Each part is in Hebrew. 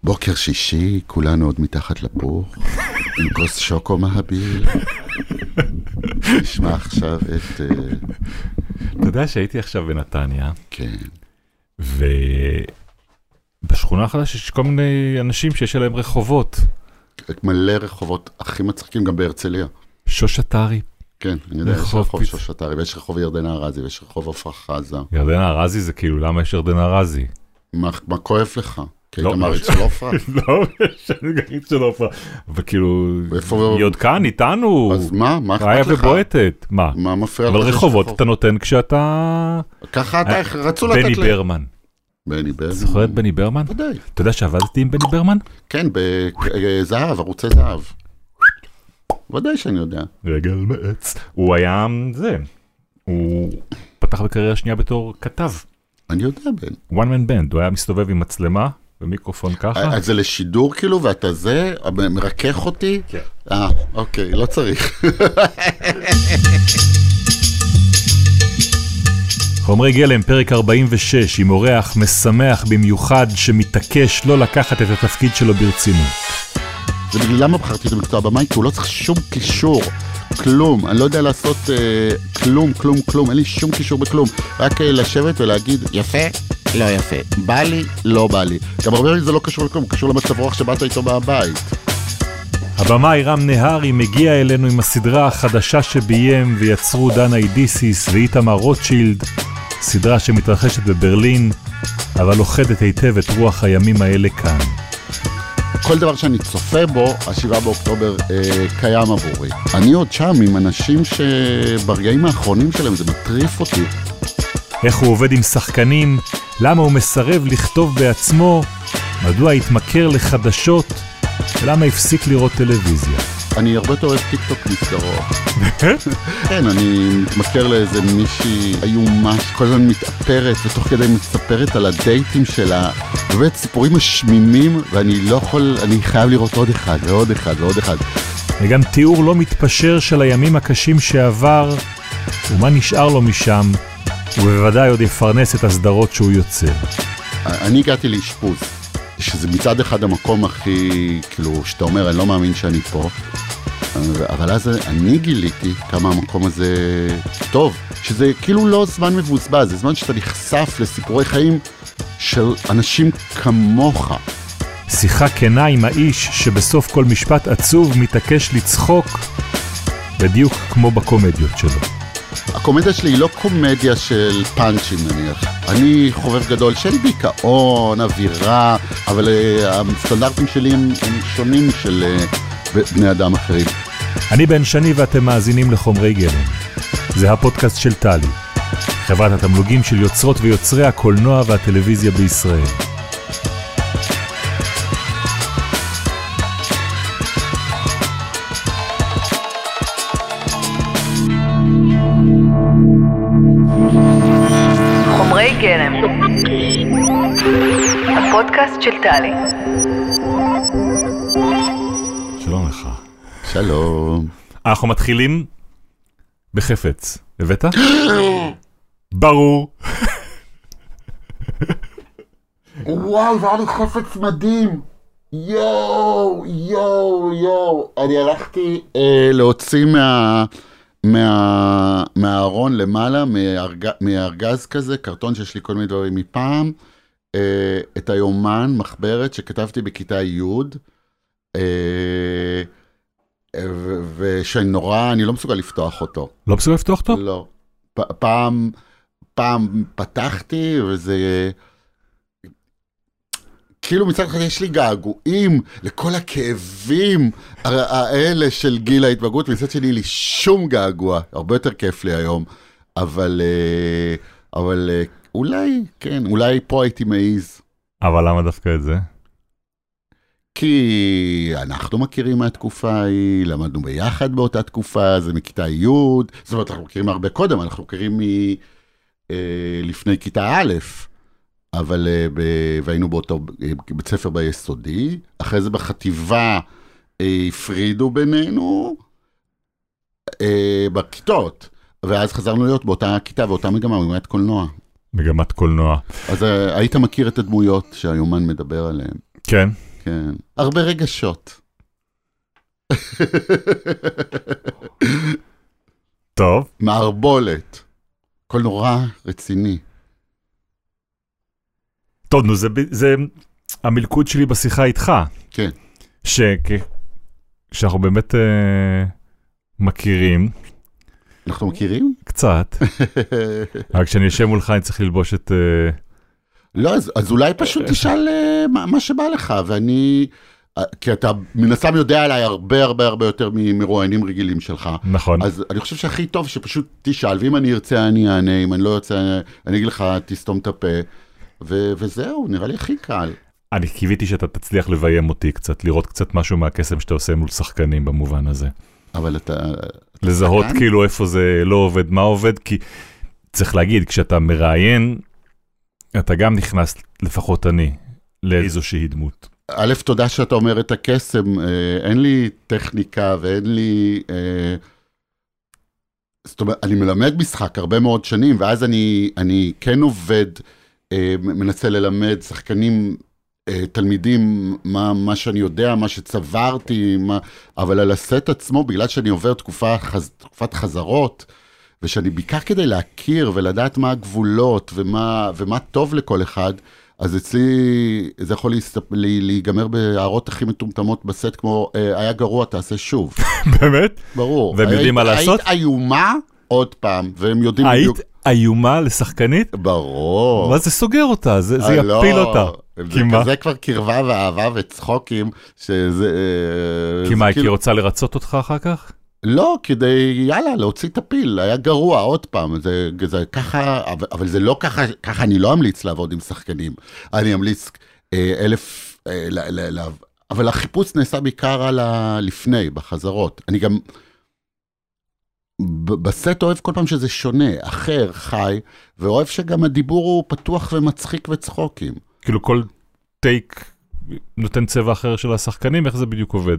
בוקר שישי, כולנו עוד מתחת לפוך, עם כוס שוקו מהביל. נשמע עכשיו את... אתה יודע שהייתי עכשיו בנתניה, כן. ובשכונה החדשה יש כל מיני אנשים שיש להם רחובות. מלא רחובות הכי מצחיקים גם בהרצליה. שושטרי. כן, אני יודע, יש רחוב שושטרי, ויש רחוב ירדנה ארזי, ויש רחוב עפרה חזה. ירדנה ארזי זה כאילו, למה יש ירדנה ארזי? מה כואב לך? כי היית מעריץ של עפרה? לא, שאני מעריץ של עפרה. וכאילו, היא עוד כאן, איתנו. אז מה? מה אכפת לך? חיה ובועטת. מה? מה מפריע לך? אבל רחובות אתה נותן כשאתה... ככה אתה, רצו לתת בני ברמן. בני ברמן. זוכר את בני ברמן? ודאי. אתה יודע שעבדתי עם בני ברמן? כן, בזהב, ערוצי זהב. ודאי שאני יודע. רגל מעץ. הוא היה זה. הוא פתח בקריירה שנייה בתור כתב. אני יודע, בן. one man band. הוא היה מסתובב עם מצלמה ומיקרופון ככה. אז זה לשידור כאילו, ואתה זה, מרכך אותי? כן. אוקיי, לא צריך. חומרי גלם, פרק 46, עם אורח משמח במיוחד שמתעקש לא לקחת את התפקיד שלו ברצינות. למה בחרתי את המקצוע במאי? כי הוא לא צריך שום קישור, כלום. אני לא יודע לעשות כלום. אין לי שום קישור בכלום. רק לשבת ולהגיד, יפה, לא יפה. בא לי, לא בא לי. גם הרבה פעמים זה לא קשור לכלום, קשור למצב רוח שבאת איתו מהבית. הבמאי רם נהרי מגיע אלינו עם הסדרה החדשה שביים ויצרו דנה אידיסיס ואיתמר רוטשילד, סדרה שמתרחשת בברלין, אבל לוחדת היטב את רוח הימים האלה כאן. כל דבר שאני צופה בו, ה7 באוקטובר קיים עבורי. אני עוד שם עם אנשים שברגעים האחרונים שלהם זה מטריף אותי. איך הוא עובד עם שחקנים, למה הוא מסרב לכתוב בעצמו, מדוע התמכר לחדשות, ולמה הפסיק לראות טלוויזיה. אני הרבה יותר אוהב טיקטוק מסדרות. כן, אני מתמכר לאיזה מישהי איומה שכל הזמן מתאפרת, ותוך כדי מספרת על הדייטים שלה, ובאמת סיפורים משמימים, ואני לא יכול, אני חייב לראות עוד אחד, ועוד אחד, ועוד אחד. וגם תיאור לא מתפשר של הימים הקשים שעבר, ומה נשאר לו משם, ובוודאי עוד יפרנס את הסדרות שהוא יוצר. אני הגעתי לאשפוז, שזה מצד אחד המקום הכי, כאילו, שאתה אומר, אני לא מאמין שאני פה, אבל אז אני גיליתי כמה המקום הזה טוב, שזה כאילו לא זמן מבוזבז, זה זמן שאתה נחשף לסיפורי חיים של אנשים כמוך. שיחה כנה עם האיש שבסוף כל משפט עצוב מתעקש לצחוק, בדיוק כמו בקומדיות שלו. הקומדיה שלי היא לא קומדיה של פאנצ'ים נניח. אני חובב גדול של דיכאון, אווירה, אבל הסטנדרטים שלי הם שונים של בני אדם אחרים. אני בן שני ואתם מאזינים לחומרי גלם. זה הפודקאסט של טלי, חברת התמלוגים של יוצרות ויוצרי הקולנוע והטלוויזיה בישראל. חומרי גלם, הפודקאסט של טלי. שלום לך. שלום. אנחנו מתחילים בחפץ. הבאת? ברור. וואו, זה היה לי חפץ מדהים. יואו. אני הלכתי להוציא מהארון למעלה, מארגז כזה, קרטון שיש לי כל מיני דברים מפעם, את היומן, מחברת שכתבתי בכיתה י', ושאני נורא, אני לא מסוגל לפתוח אותו. לא מסוגל לפתוח אותו? לא. פעם פתחתי, וזה... כאילו מצד אחד יש לי געגועים לכל הכאבים האלה של גיל ההתבגרות, מצד שני לי שום געגוע, הרבה יותר כיף לי היום, אבל אולי, כן, אולי פה הייתי מעיז. אבל למה דווקא את זה? כי אנחנו מכירים מהתקופה ההיא, למדנו ביחד באותה תקופה, זה מכיתה י', זאת אומרת, אנחנו מכירים הרבה קודם, אנחנו מכירים לפני כיתה א', אבל והיינו באותו בית ספר ביסודי, אחרי זה בחטיבה הפרידו בינינו בכיתות, ואז חזרנו להיות באותה כיתה, ואותה מגמת קולנוע. מגמת קולנוע. אז היית מכיר את הדמויות שהיומן מדבר עליהן. כן. כן. הרבה רגשות. טוב. מערבולת. הכל נורא רציני. טוב, נו, זה המלכוד שלי בשיחה איתך. כן. שאנחנו באמת מכירים. אנחנו מכירים? קצת. רק כשאני יושב מולך אני צריך ללבוש את... לא, אז אולי פשוט תשאל מה שבא לך, ואני... כי אתה מן הסתם יודע עליי הרבה הרבה הרבה יותר מרואיינים רגילים שלך. נכון. אז אני חושב שהכי טוב שפשוט תשאל, ואם אני ארצה אני אענה, אם אני לא ארצה אני אגיד לך תסתום את הפה, וזהו, נראה לי הכי קל. אני קיוויתי שאתה תצליח לביים אותי קצת, לראות קצת משהו מהקסם שאתה עושה מול שחקנים במובן הזה. אבל אתה... לזהות כאילו איפה זה לא עובד, מה עובד, כי צריך להגיד, כשאתה מראיין, אתה גם נכנס, לפחות אני, לאיזושהי דמות. א', תודה שאתה אומר את הקסם, אין לי טכניקה ואין לי... זאת אומרת, אני מלמד משחק הרבה מאוד שנים, ואז אני כן עובד, מנסה ללמד שחקנים, תלמידים, מה שאני יודע, מה שצברתי, אבל על הסט עצמו, בגלל שאני עובר תקופת חזרות, ושאני בעיקר כדי להכיר ולדעת מה הגבולות ומה טוב לכל אחד, אז אצלי זה יכול להיגמר בהערות הכי מטומטמות בסט, כמו היה גרוע, תעשה שוב. באמת? ברור. והם יודעים מה לעשות? היית איומה עוד פעם, והם יודעים בדיוק. היית איומה לשחקנית? ברור. מה זה סוגר אותה? זה יפיל אותה. זה כזה כבר קרבה ואהבה וצחוקים, שזה... כי מה, היא רוצה לרצות אותך אחר כך? לא, כדי, יאללה, להוציא את הפיל, היה גרוע עוד פעם, זה ככה, אבל זה לא ככה, ככה אני לא אמליץ לעבוד עם שחקנים, אני אמליץ אבל החיפוש נעשה בעיקר על הלפני, בחזרות, אני גם, בסט אוהב כל פעם שזה שונה, אחר, חי, ואוהב שגם הדיבור הוא פתוח ומצחיק וצחוקים. כאילו כל טייק נותן צבע אחר של השחקנים, איך זה בדיוק עובד?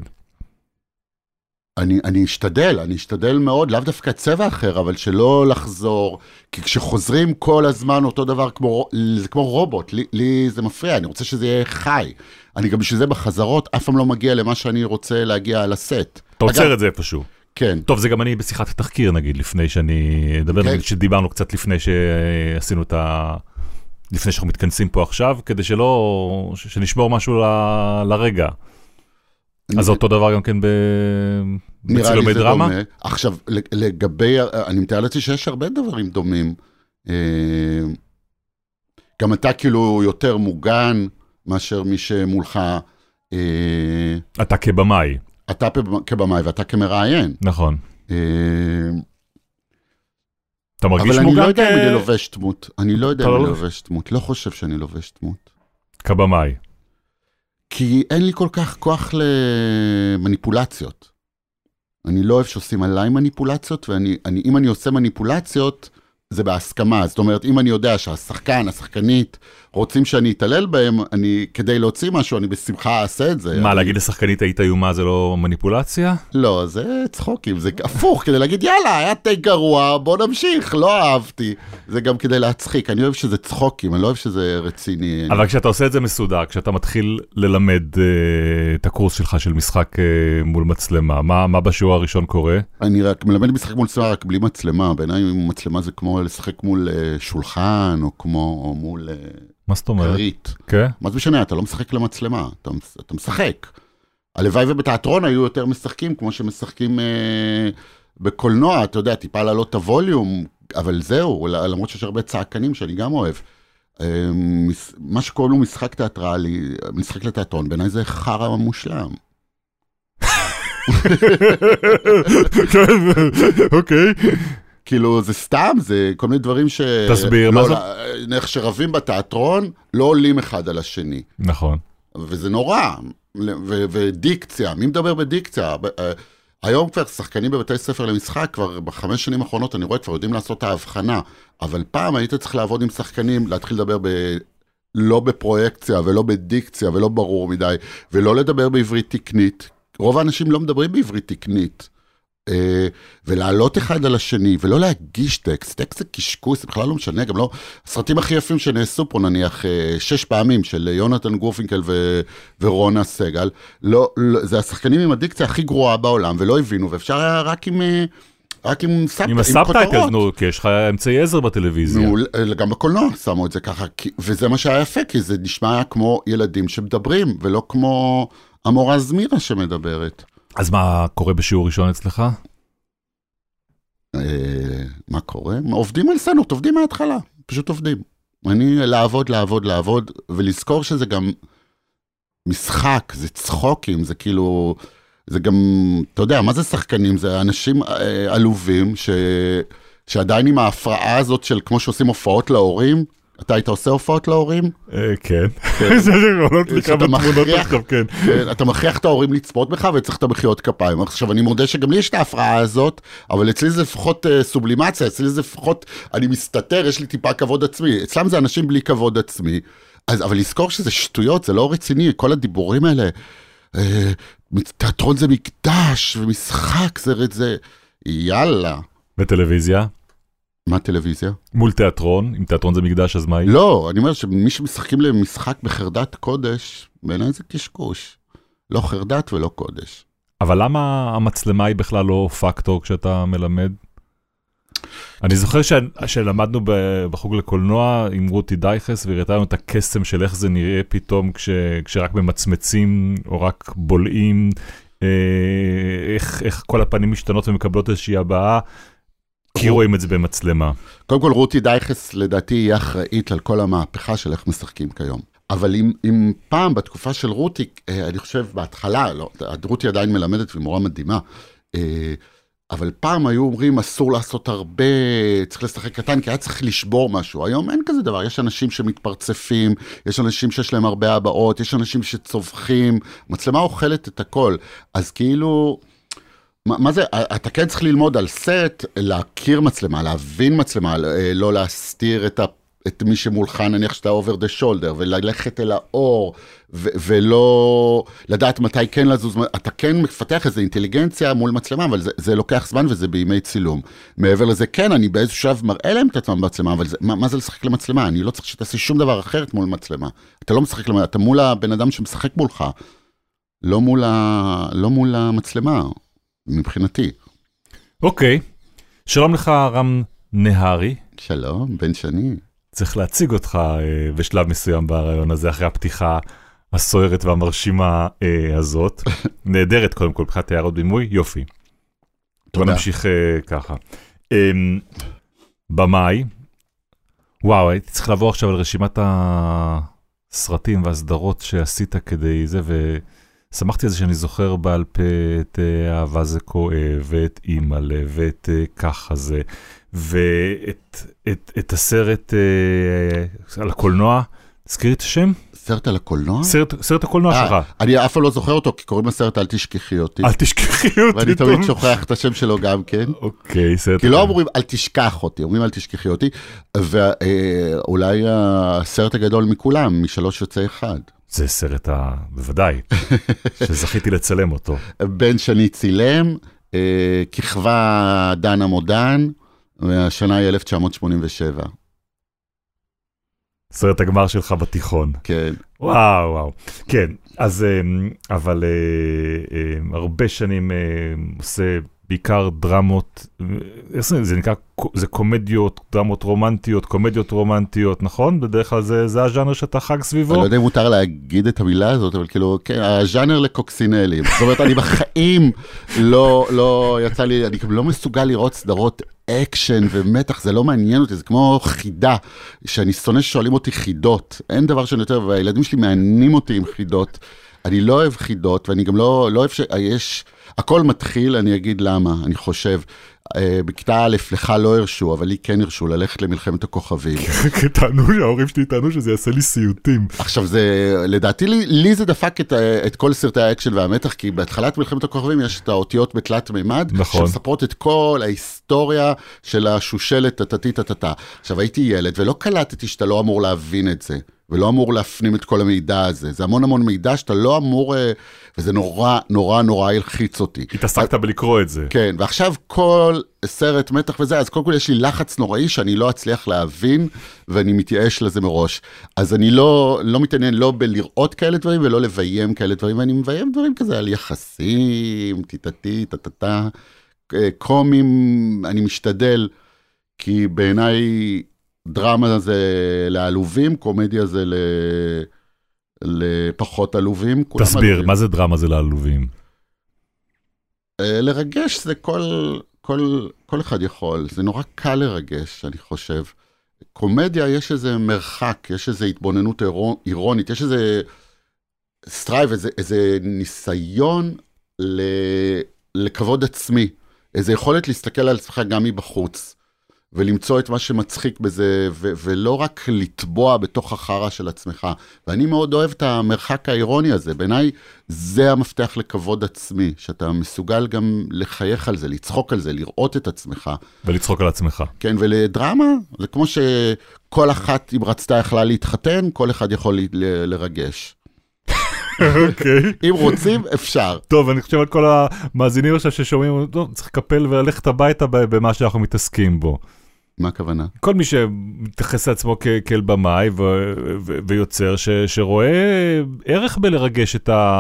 אני אשתדל מאוד, לאו דווקא צבע אחר, אבל שלא לחזור, כי כשחוזרים כל הזמן אותו דבר, זה כמו רובוט, לי זה מפריע, אני רוצה שזה יהיה חי. אני גם בשביל זה בחזרות, אף פעם לא מגיע למה שאני רוצה להגיע לסט. אתה עוצר את זה איפשהו. כן. טוב, זה גם אני בשיחת התחקיר, נגיד, לפני שאני אדבר, שדיברנו קצת לפני שעשינו את לפני שאנחנו מתכנסים פה עכשיו, כדי שנשבור משהו לרגע. אז אותו דבר גם כן בצילומי דרמה? עכשיו, לגבי, אני מתאר לעצמי שיש הרבה דברים דומים. גם אתה כאילו יותר מוגן מאשר מי שמולך. אתה כבמאי. אתה כבמאי ואתה כמראיין. נכון. אתה מרגיש מוגן? אבל אני לא יודע אם אני לובש דמות. לא חושב שאני לובש דמות. כבמאי. כי אין לי כל כך כוח למניפולציות. אני לא אוהב שעושים עליי מניפולציות, ואם אני עושה מניפולציות, זה בהסכמה. זאת אומרת, אם אני יודע שהשחקן, השחקנית, רוצים שאני אתעלל בהם, כדי להוציא משהו, אני בשמחה אעשה את זה. מה, להגיד לשחקנית היית איומה זה לא מניפולציה? לא, זה צחוקים, זה הפוך, כדי להגיד, יאללה, היה טייק גרוע, בוא נמשיך, לא אהבתי. זה גם כדי להצחיק, אני אוהב שזה צחוקים, אני לא אוהב שזה רציני. אבל כשאתה עושה את זה מסודר, כשאתה מתחיל ללמד את הקורס שלך של משחק מול מצלמה, מה בשיעור הראשון קורה? אני רק מלמד משחק מול מצלמה, רק בלי מצלמה. בעיניי מצלמה זה כמו לשחק מול שולחן, או כמו מול... מה זאת אומרת? קרית. כן? מה זה משנה? אתה לא משחק למצלמה, אתה משחק. הלוואי ובתיאטרון היו יותר משחקים, כמו שמשחקים בקולנוע, אתה יודע, טיפה לעלות את הווליום, אבל זהו, למרות שיש הרבה צעקנים שאני גם אוהב. מה שקוראים לו משחק תיאטרלי, משחק לתיאטרון, בעיניי זה חרא מושלם. אוקיי. כאילו, זה סתם, זה כל מיני דברים תסביר, מה זאת? שרבים בתיאטרון, לא עולים אחד על השני. נכון. וזה נורא. ודיקציה, מי מדבר בדיקציה? היום כבר שחקנים בבתי ספר למשחק, כבר ב5 שנים האחרונות, אני רואה, כבר יודעים לעשות את ההבחנה. אבל פעם היית צריך לעבוד עם שחקנים, להתחיל לדבר לא בפרויקציה, ולא בדיקציה, ולא ברור מדי, ולא לדבר בעברית תקנית. רוב האנשים לא מדברים בעברית תקנית. ולעלות אחד על השני, ולא להגיש טקסט. טקסט זה קשקוש, זה בכלל לא משנה, גם לא, הסרטים הכי יפים שנעשו פה, נניח 6 פעמים, של יונתן גורפינקל ורונה סגל, זה השחקנים עם הדיקציה הכי גרועה בעולם, ולא הבינו, ואפשר היה רק עם הסאבטייטל, נו, כי יש לך אמצעי עזר בטלוויזיה. גם בקולנוע שמו את זה ככה, וזה מה שהיה יפה, כי זה נשמע כמו ילדים שמדברים, ולא כמו המורה זמירה שמדברת. אז מה קורה בשיעור ראשון אצלך? מה קורה? עובדים על סצנות, עובדים מההתחלה, פשוט עובדים. אני לעבוד, ולזכור שזה גם משחק, זה צחוקים, זה כאילו, זה גם, אתה יודע, מה זה שחקנים? זה אנשים עלובים, שעדיין עם ההפרעה הזאת של כמו שעושים הופעות להורים, אתה היית עושה הופעות להורים? כן. זה עולות לי כמה תמונות עכשיו, כן. אתה מכריח את ההורים לצפות בך וצריך את המחיאות כפיים. עכשיו, אני מודה שגם לי יש את ההפרעה הזאת, אבל אצלי זה לפחות סובלימציה, אצלי זה לפחות, אני מסתתר, יש לי טיפה כבוד עצמי. אצלם זה אנשים בלי כבוד עצמי. אבל לזכור שזה שטויות, זה לא רציני, כל הדיבורים האלה, תיאטרון זה מקדש, ומשחק זה, יאללה. בטלוויזיה? מה טלוויזיה? מול תיאטרון, אם תיאטרון זה מקדש, אז מה היא? לא, אני אומר שמי שמשחקים למשחק בחרדת קודש, בעיניי זה קשקוש. לא חרדת ולא קודש. אבל למה המצלמה היא בכלל לא פקטור כשאתה מלמד? אני זוכר שלמדנו בחוג לקולנוע עם רותי דייכס, והראתה לנו את הקסם של איך זה נראה פתאום כשרק ממצמצים או רק בולעים, איך כל הפנים משתנות ומקבלות איזושהי הבאה, כי רואים את זה במצלמה. קודם כל, רותי דייכס, לדעתי, היא אחראית על כל המהפכה של איך משחקים כיום. אבל אם פעם, בתקופה של רותי, אני חושב בהתחלה, לא, רותי עדיין מלמדת ומורה מדהימה, אבל פעם היו אומרים, אסור לעשות הרבה, צריך לשחק קטן, כי היה צריך לשבור משהו. היום אין כזה דבר, יש אנשים שמתפרצפים, יש אנשים שיש להם הרבה הבאות, יש אנשים שצווחים, מצלמה אוכלת את הכל. אז כאילו, מה זה, אתה כן צריך ללמוד על סט, להכיר מצלמה, להבין מצלמה, לא להסתיר את מי שמולך, נניח שאתה over the shoulder, וללכת אל האור, ולא לדעת מתי כן לזוז, אתה כן מפתח איזו אינטליגנציה מול מצלמה, אבל זה לוקח זמן וזה בימי צילום. מעבר לזה, כן, אני באיזשהו שלב מראה להם את עצמם במצלמה, אבל מה זה לשחק למצלמה? אני לא צריך שתעשי שום דבר אחרת מול מצלמה. אתה לא משחק למצלמה, אתה מול הבן אדם שמשחק מולך, לא מול המצלמה, מבחינתי. אוקיי, שלום לך רם נהרי. שלום, בן שני. צריך להציג אותך בשלב מסוים ברעיון הזה, אחרי הפתיחה הסוערת והמרשימה הזאת. נהדרת קודם כל, פתיחת הערות בימוי, יופי. בוא נמשיך ככה. במאי, וואו, הייתי צריך לעבור עכשיו על רשימת הסרטים והסדרות שעשית כדי זה, ושמחתי על זה שאני זוכר בעל פה את אהבה זה כואב, ואת אימא'לה, ואת ככה זה, ואת הסרט על הקולנוע, תזכירי את השם? סרט על הקולנוע? סרט הקולנוע שלך. אני אף פעם לא זוכר אותו, כי קוראים לסרט אל תשכחי אותי. אל תשכחי אותי. ואני תמיד שוכח את השם שלו גם כן. אוקיי, סרט. כי לא אומרים אל תשכח אותי, אומרים אל תשכחי אותי, ואולי הסרט הגדול מכולם, משלוש יוצא אחד. זה סרט בוודאי, שזכיתי לצלם אותו. בן שני צילם, כיכבה דנה מודן, והשנה היא 1987. סרט הגמר שלך בתיכון. כן. וואו, וואו. כן, אז, אבל הרבה שנים עושה בעיקר דרמות, זה נקרא, זה קומדיות, דרמות רומנטיות, קומדיות רומנטיות, נכון? בדרך כלל זה הז'אנר שאתה חג סביבו? אני לא יודע אם מותר להגיד את המילה הזאת, אבל כאילו, כן, הז'אנר לקוקסינלים. זאת אומרת, אני בחיים לא יצא לי, אני לא מסוגל לראות סדרות אקשן ומתח, זה לא מעניין אותי, זה כמו חידה, שאני שונא ששואלים אותי חידות. אין דבר שאני יותר, והילדים שלי מעניינים אותי עם חידות. אני לא אוהב חידות, ואני גם לא אוהב שיש... הכל מתחיל, אני אגיד למה, אני חושב, בכיתה א' לך לא הרשו, אבל לי כן הרשו ללכת למלחמת הכוכבים. ההורים שלי טענו שזה יעשה לי סיוטים. עכשיו זה, לדעתי לי זה דפק את כל סרטי האקשן והמתח, כי בהתחלת מלחמת הכוכבים יש את האותיות בתלת מימד, שמספרות את כל ההיסטוריה של השושלת, טטטטטטה. עכשיו הייתי ילד, ולא קלטתי שאתה לא אמור להבין את זה. ולא אמור להפנים את כל המידע הזה. זה המון מידע שאתה לא אמור... וזה נורא, נורא, נורא הלחיץ אותי. התעסקת בלקרוא את זה. כן, ועכשיו כל סרט מתח וזה, אז קודם כל יש לי לחץ נוראי שאני לא אצליח להבין, ואני מתייאש לזה מראש. אז אני לא מתעניין לא בלראות כאלה דברים, ולא לביים כאלה דברים, ואני מביים דברים כזה על יחסים, טיטטי, טטטה, קומים, אני משתדל, כי בעיניי דרמה זה לעלובים, קומדיה זה לפחות עלובים. תסביר, מה זה דרמה זה לעלובים? לרגש זה כל אחד יכול, זה נורא קל לרגש, אני חושב. קומדיה יש איזה מרחק, יש איזה התבוננות אירונית, יש איזה סטרייב, איזה ניסיון לכבוד עצמי, איזה יכולת להסתכל על עצמך גם מבחוץ, ולמצוא את מה שמצחיק בזה, ולא רק לטבוע בתוך החרה של עצמך. ואני מאוד אוהב את המרחק האירוני הזה. בעיניי זה המפתח לכבוד עצמי, שאתה מסוגל גם לחייך על זה, לצחוק על זה, לראות את עצמך. ולצחוק על עצמך. כן, ולדרמה, זה כמו שכל אחת, אם רצתה יכלה להתחתן, כל אחד יכול לרגש. אוקיי. אם רוצים, אפשר. טוב, אני חושב על כל המאזינים עכשיו ששומעים, צריך לקפל וללכת הביתה במה שאנחנו מתעסקים בו. מה הכוונה? כל מי שמתייחס לעצמו כאל במאי ויוצר, שרואה ערך בלרגש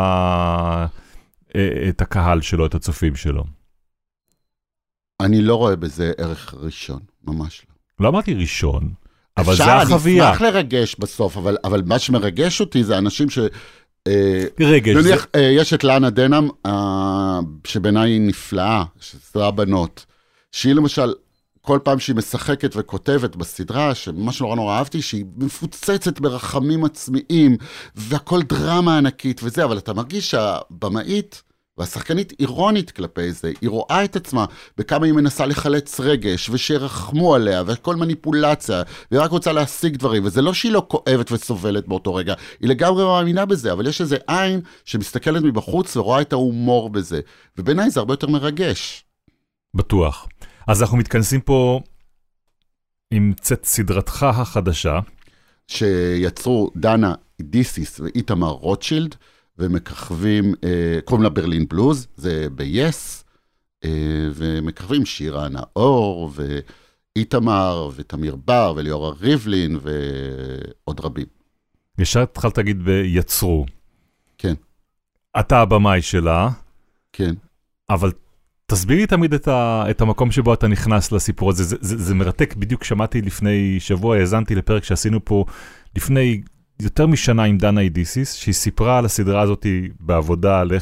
את הקהל שלו, את הצופים שלו. אני לא רואה בזה ערך ראשון, ממש לא. לא אמרתי ראשון, אבל זה החוויה. אני אשמח לרגש בסוף, אבל מה שמרגש אותי זה אנשים ש... רגש. נניח, יש את לאנה דנאם, שבעיניי היא נפלאה, שסדרה בנות, שהיא למשל, כל פעם שהיא משחקת וכותבת בסדרה, שממש נורא נורא אהבתי, שהיא מפוצצת ברחמים עצמיים, והכל דרמה ענקית וזה, אבל אתה מרגיש שהבמאית והשחקנית אירונית כלפי זה, היא רואה את עצמה בכמה היא מנסה לחלץ רגש, ושירחמו עליה, וכל מניפולציה, והיא רק רוצה להשיג דברים, וזה לא שהיא לא כואבת וסובלת באותו רגע, היא לגמרי מאמינה בזה, אבל יש איזה עין שמסתכלת מבחוץ ורואה את ההומור בזה, ובעיניי זה הרבה יותר מרגש. בטוח. אז אנחנו מתכנסים פה עם צאת סדרתך החדשה. שיצרו דנה דיסיס ואיתמר רוטשילד, ומככבים, קוראים לה ברלין בלוז, זה ב-yes, ומככבים שירה נאור, ואיתמר, ותמיר בר, וליאורה ריבלין, ועוד רבים. ישר התחלת להגיד ויצרו. כן. אתה הבמאי שלה. כן. אבל תסביר לי תמיד את המקום שבו אתה נכנס לסיפור הזה. זה מרתק, בדיוק שמעתי לפני שבוע, האזנתי לפרק שעשינו פה לפני יותר משנה עם דנה אידיסיס, שהיא סיפרה על הסדרה הזאת בעבודה, על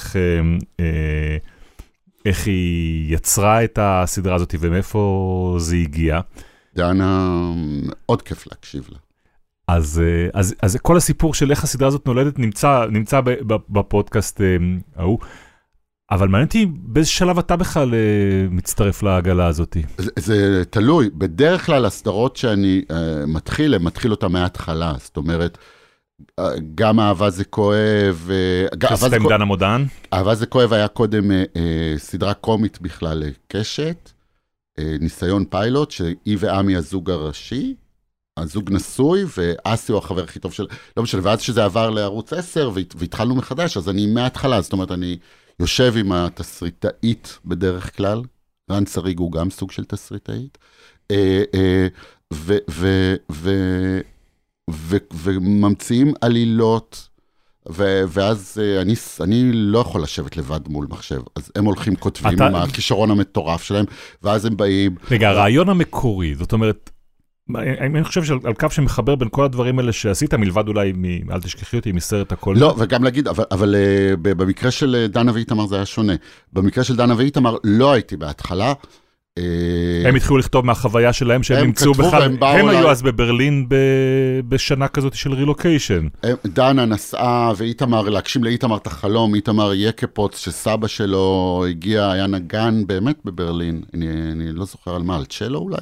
איך היא יצרה את הסדרה הזאת ומאיפה זה הגיע. דנה, עוד כיף להקשיב לה. אז כל הסיפור של איך הסדרה הזאת נולדת נמצא בפודקאסט ההוא. אבל מעניין אותי באיזה שלב אתה בכלל מצטרף לעגלה הזאת. זה תלוי. בדרך כלל הסדרות שאני מתחיל אותה מההתחלה. זאת אומרת, גם אהבה זה כואב. עשית עם דנה מודן? אהבה זה כואב היה קודם סדרה קומית בכלל קשת. ניסיון פיילוט, שהיא ועמי הזוג הראשי. הזוג נשוי, ואסי הוא החבר הכי טוב של... לא משנה, ואז שזה עבר לערוץ 10, והתחלנו מחדש, אז אני מההתחלה. זאת אומרת, אני... יושב עם התסריטאית בדרך כלל, רן שריג הוא גם סוג של תסריטאית, וממציאים עלילות, ואז אני לא יכול לשבת לבד מול מחשב, אז הם הולכים כותבים עם הכישרון המטורף שלהם, ואז הם באים... רגע, הרעיון המקורי, זאת אומרת, אני חושב שעל קו שמחבר בין כל הדברים האלה שעשית, מלבד אולי, אל תשכחי אותי, מסרט הכל. לא, וגם להגיד, אבל במקרה של דנה ואיתמר זה היה שונה. במקרה של דנה ואיתמר לא הייתי בהתחלה. הם התחילו לכתוב מהחוויה שלהם, שהם נמצאו בכלל, הם היו אז בברלין בשנה כזאת של רילוקיישן. דנה נסעה ואיתמר, להגשים לאיתמר את החלום, איתמר יקפוץ, שסבא שלו הגיע, היה נגן באמת בברלין, אני לא זוכר על מה, על צ'לו אולי.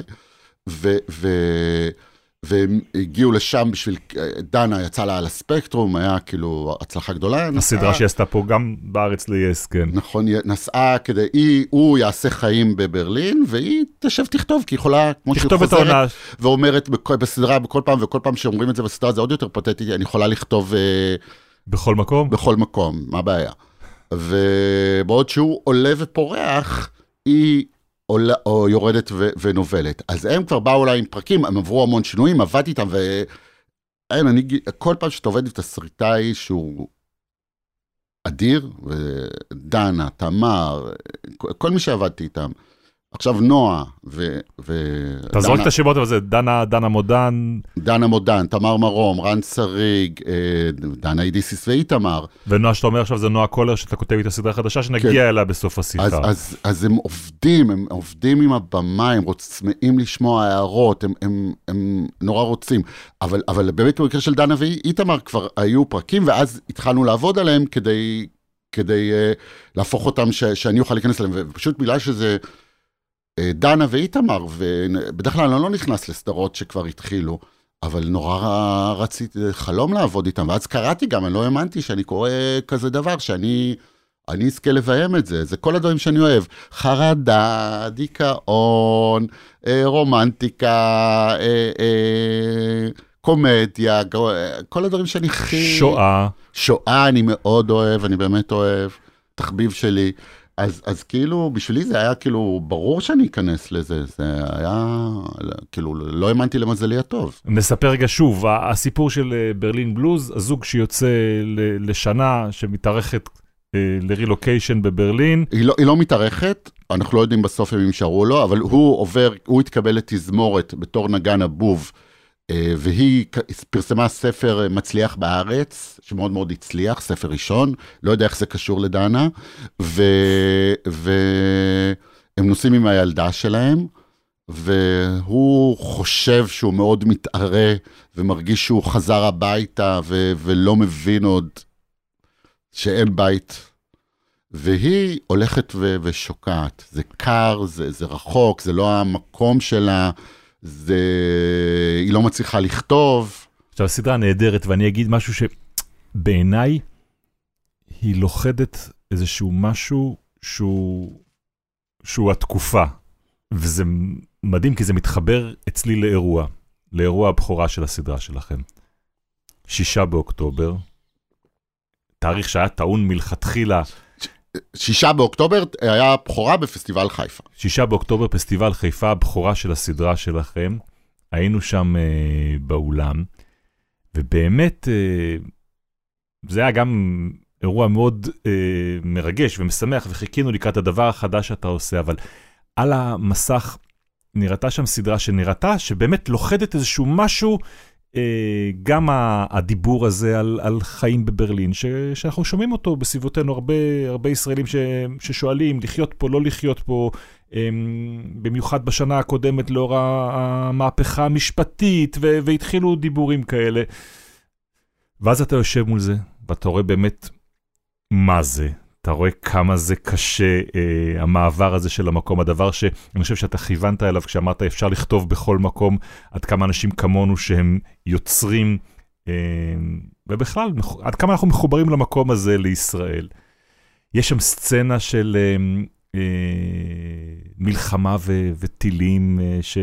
והם הגיעו לשם בשביל, דנה יצא לה על הספקטרום, היה כאילו הצלחה גדולה. הסדרה שעשתה פה גם בארץ ליס, כן. נכון, נסעה כדי, הוא יעשה חיים בברלין, והיא תשב תכתוב, כי היא יכולה, כמו שהיא חוזרת, ואומרת בסדרה, בכל פעם, וכל פעם שאומרים את זה בסדרה, זה עוד יותר פתטי, אני יכולה לכתוב... בכל מקום? בכל מקום, מה הבעיה? ובעוד שהוא עולה ופורח, היא עולה, או יורדת ונובלת. אז הם כבר באו אליי עם פרקים, הם עברו המון שינויים, עבדתי איתם, כל פעם שאתה עובד עם תסריטאי שהוא אדיר, ודנה, תמר, כל מי שעבדתי איתם, עכשיו נועה אתה זורק את השמות, אבל זה דנה מודן. דנה מודן, תמר מרום, רן שריג, דנה אידיסיס ואיתמר. ונועה שאתה אומר עכשיו זה נועה קולר, שאתה כותב את הסדרה החדשה, שנגיע אליה בסוף השיחה. אז הם עובדים עם הבמה, הם רוצים לשמוע הערות, הם נורא רוצים. אבל באמת במקרה של דנה ואיתמר כבר היו פרקים, ואז התחלנו לעבוד עליהם כדי להפוך אותם שאני אוכל להיכנס אליהם, ופשוט בגלל שזה דנה ואיתמר, ובדרך כלל אני לא נכנס לסדרות שכבר התחילו, אבל נורא רציתי חלום לעבוד איתם, ואז קראתי גם, אני לא האמנתי שאני קורא כזה דבר, שאני אזכה לביים את זה, זה כל הדברים שאני אוהב, חרדה, דיכאון, רומנטיקה, קומדיה, כל הדברים שאני הכי... שואה אני מאוד אוהב, אני באמת אוהב, תחביב שלי, אז כאילו, בשבילי זה היה כאילו, ברור שאני אכנס לזה, זה היה, כאילו, לא האמנתי למזלי הטוב. נספר רגע שוב, הסיפור של ברלין בלוז, הזוג שיוצא לשנה, שמתארכת לרילוקיישן בברלין. היא לא מתארכת, אנחנו לא יודעים בסוף אם הם יישארו לו, אבל הוא התקבל לתזמורת בתור נגן הבוב, והיא פרסמה ספר מצליח בארץ, שמאוד מאוד הצליח, ספר ראשון, לא יודע איך זה קשור לדנה, והם נוסעים עם הילדה שלהם, והוא חושב שהוא מאוד מתערה, ומרגיש שהוא חזר הביתה, ולא מבין עוד שאין בית. והיא הולכת ושוקעת, זה קר, זה רחוק, זה לא המקום שלה, היא לא מצליחה לכתוב. עכשיו, הסדרה נהדרת, ואני אגיד משהו שבעיניי היא לוחדת איזשהו משהו שהוא התקופה. וזה מדהים, כי זה מתחבר אצלי לאירוע הבכורה של הסדרה שלכם. 6 באוקטובר, תאריך שהיה טעון מלכתחילה. 6 באוקטובר היה בכורה בפסטיבל חיפה. 6 באוקטובר, פסטיבל חיפה, הבכורה של הסדרה שלכם. היינו שם באולם, ובאמת זה היה גם אירוע מאוד מרגש ומשמח, וחיכינו לקראת הדבר החדש שאתה עושה, אבל על המסך נראתה שם סדרה שנראתה, שבאמת לוחדת איזשהו משהו, גם הדיבור הזה על חיים בברלין, שאנחנו שומעים אותו בסביבותינו, הרבה ישראלים ששואלים, לחיות פה, לא לחיות פה, במיוחד בשנה הקודמת לאור המהפכה המשפטית, והתחילו דיבורים כאלה. ואז אתה יושב מול זה, ואתה רואה באמת מה זה. אתה רואה כמה זה קשה, המעבר הזה של המקום, הדבר שאני חושב שאתה כיוונת אליו, כשאמרת אפשר לכתוב בכל מקום, עד כמה אנשים כמונו שהם יוצרים, ובכלל, עד כמה אנחנו מחוברים למקום הזה לישראל. יש שם סצנה של מלחמה וטילים,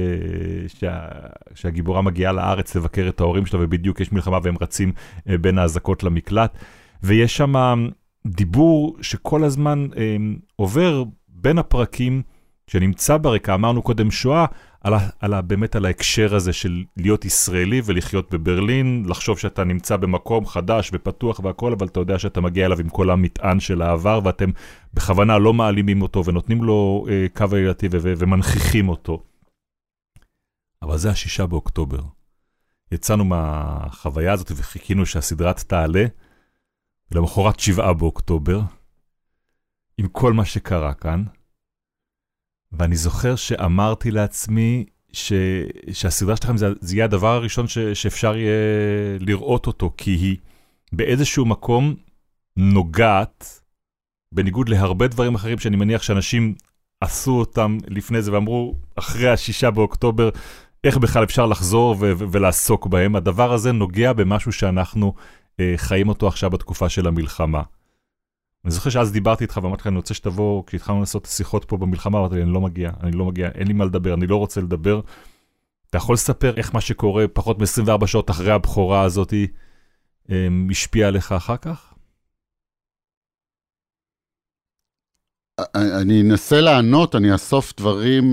שהגיבורה מגיעה לארץ לבקר את ההורים שלה, ובדיוק יש מלחמה והם רצים בין ההזקות למקלט, ויש שם דיבור שכל הזמן עובר בין הפרקים, שנמצא ברקע, אמרנו קודם שואה, באמת על ההקשר הזה של להיות ישראלי ולחיות בברלין, לחשוב שאתה נמצא במקום חדש ופתוח והכל, אבל אתה יודע שאתה מגיע אליו עם כל המטען של העבר, ואתם בכוונה לא מעלימים אותו, ונותנים לו קו עלילתי ומנכיחים אותו. אבל זה 6 באוקטובר. יצאנו מהחוויה הזאת וחיכינו שהסדרה תעלה, ולמחרת 7 באוקטובר, עם כל מה שקרה כאן, ואני זוכר שאמרתי לעצמי שהסדרה שלכם זה יהיה הדבר הראשון שאפשר יהיה לראות אותו, כי היא באיזשהו מקום נוגעת, בניגוד להרבה דברים אחרים שאני מניח שאנשים עשו אותם לפני זה ואמרו, אחרי 6 באוקטובר, איך בכלל אפשר לחזור ולעסוק בהם. הדבר הזה נוגע במשהו שאנחנו חיים אותו עכשיו בתקופה של המלחמה. אני זוכר שאז דיברתי איתך ואמרתי לך, אני רוצה שתבוא, כי התחלנו לעשות שיחות פה במלחמה, אמרתי לי, אני לא מגיע, אין לי מה לדבר, אני לא רוצה לדבר. אתה יכול לספר איך מה שקורה פחות מ-24 שעות אחרי הבכורה הזאת, משפיע עליך אחר כך? אני אנסה לענות, אני אאסוף דברים,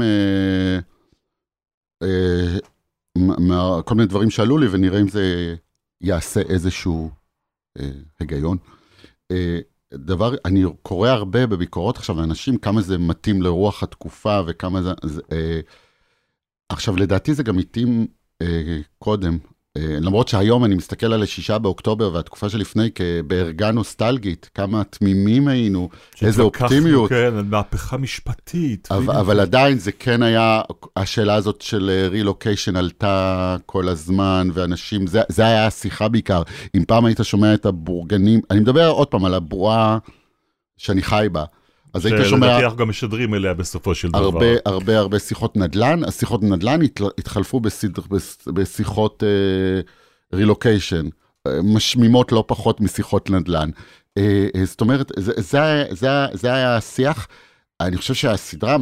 כל מיני דברים שעלו לי, ונראה אם זה יעשה איזשהו היגיון. אני קורא הרבה בביקורות עכשיו לאנשים, כמה זה מתאים לרוח התקופה, וכמה זה... עכשיו, לדעתי זה גם מתאים קודם, למרות שהיום אני מסתכל על 6 באוקטובר, והתקופה שלפני בערגה נוסטלגית, כמה תמימים היינו, איזה אופטימיות. כן, מהפכה משפטית. אבל עדיין זה כן היה, השאלה הזאת של רילוקיישן עלתה כל הזמן, ואנשים, זה היה השיחה בעיקר. אם פעם היית שומע את הבורגנים, אני מדבר עוד פעם על הבועה שאני חי בה. אז היית שומע... שלדעתי אנחנו גם משדרים אליה בסופו של דבר. הרבה שיחות נדל"ן. השיחות נדל"ן התחלפו בשיחות רילוקיישן, משמימות לא פחות משיחות נדל"ן. זאת אומרת, זה היה השיח. אני חושב שהסדרה,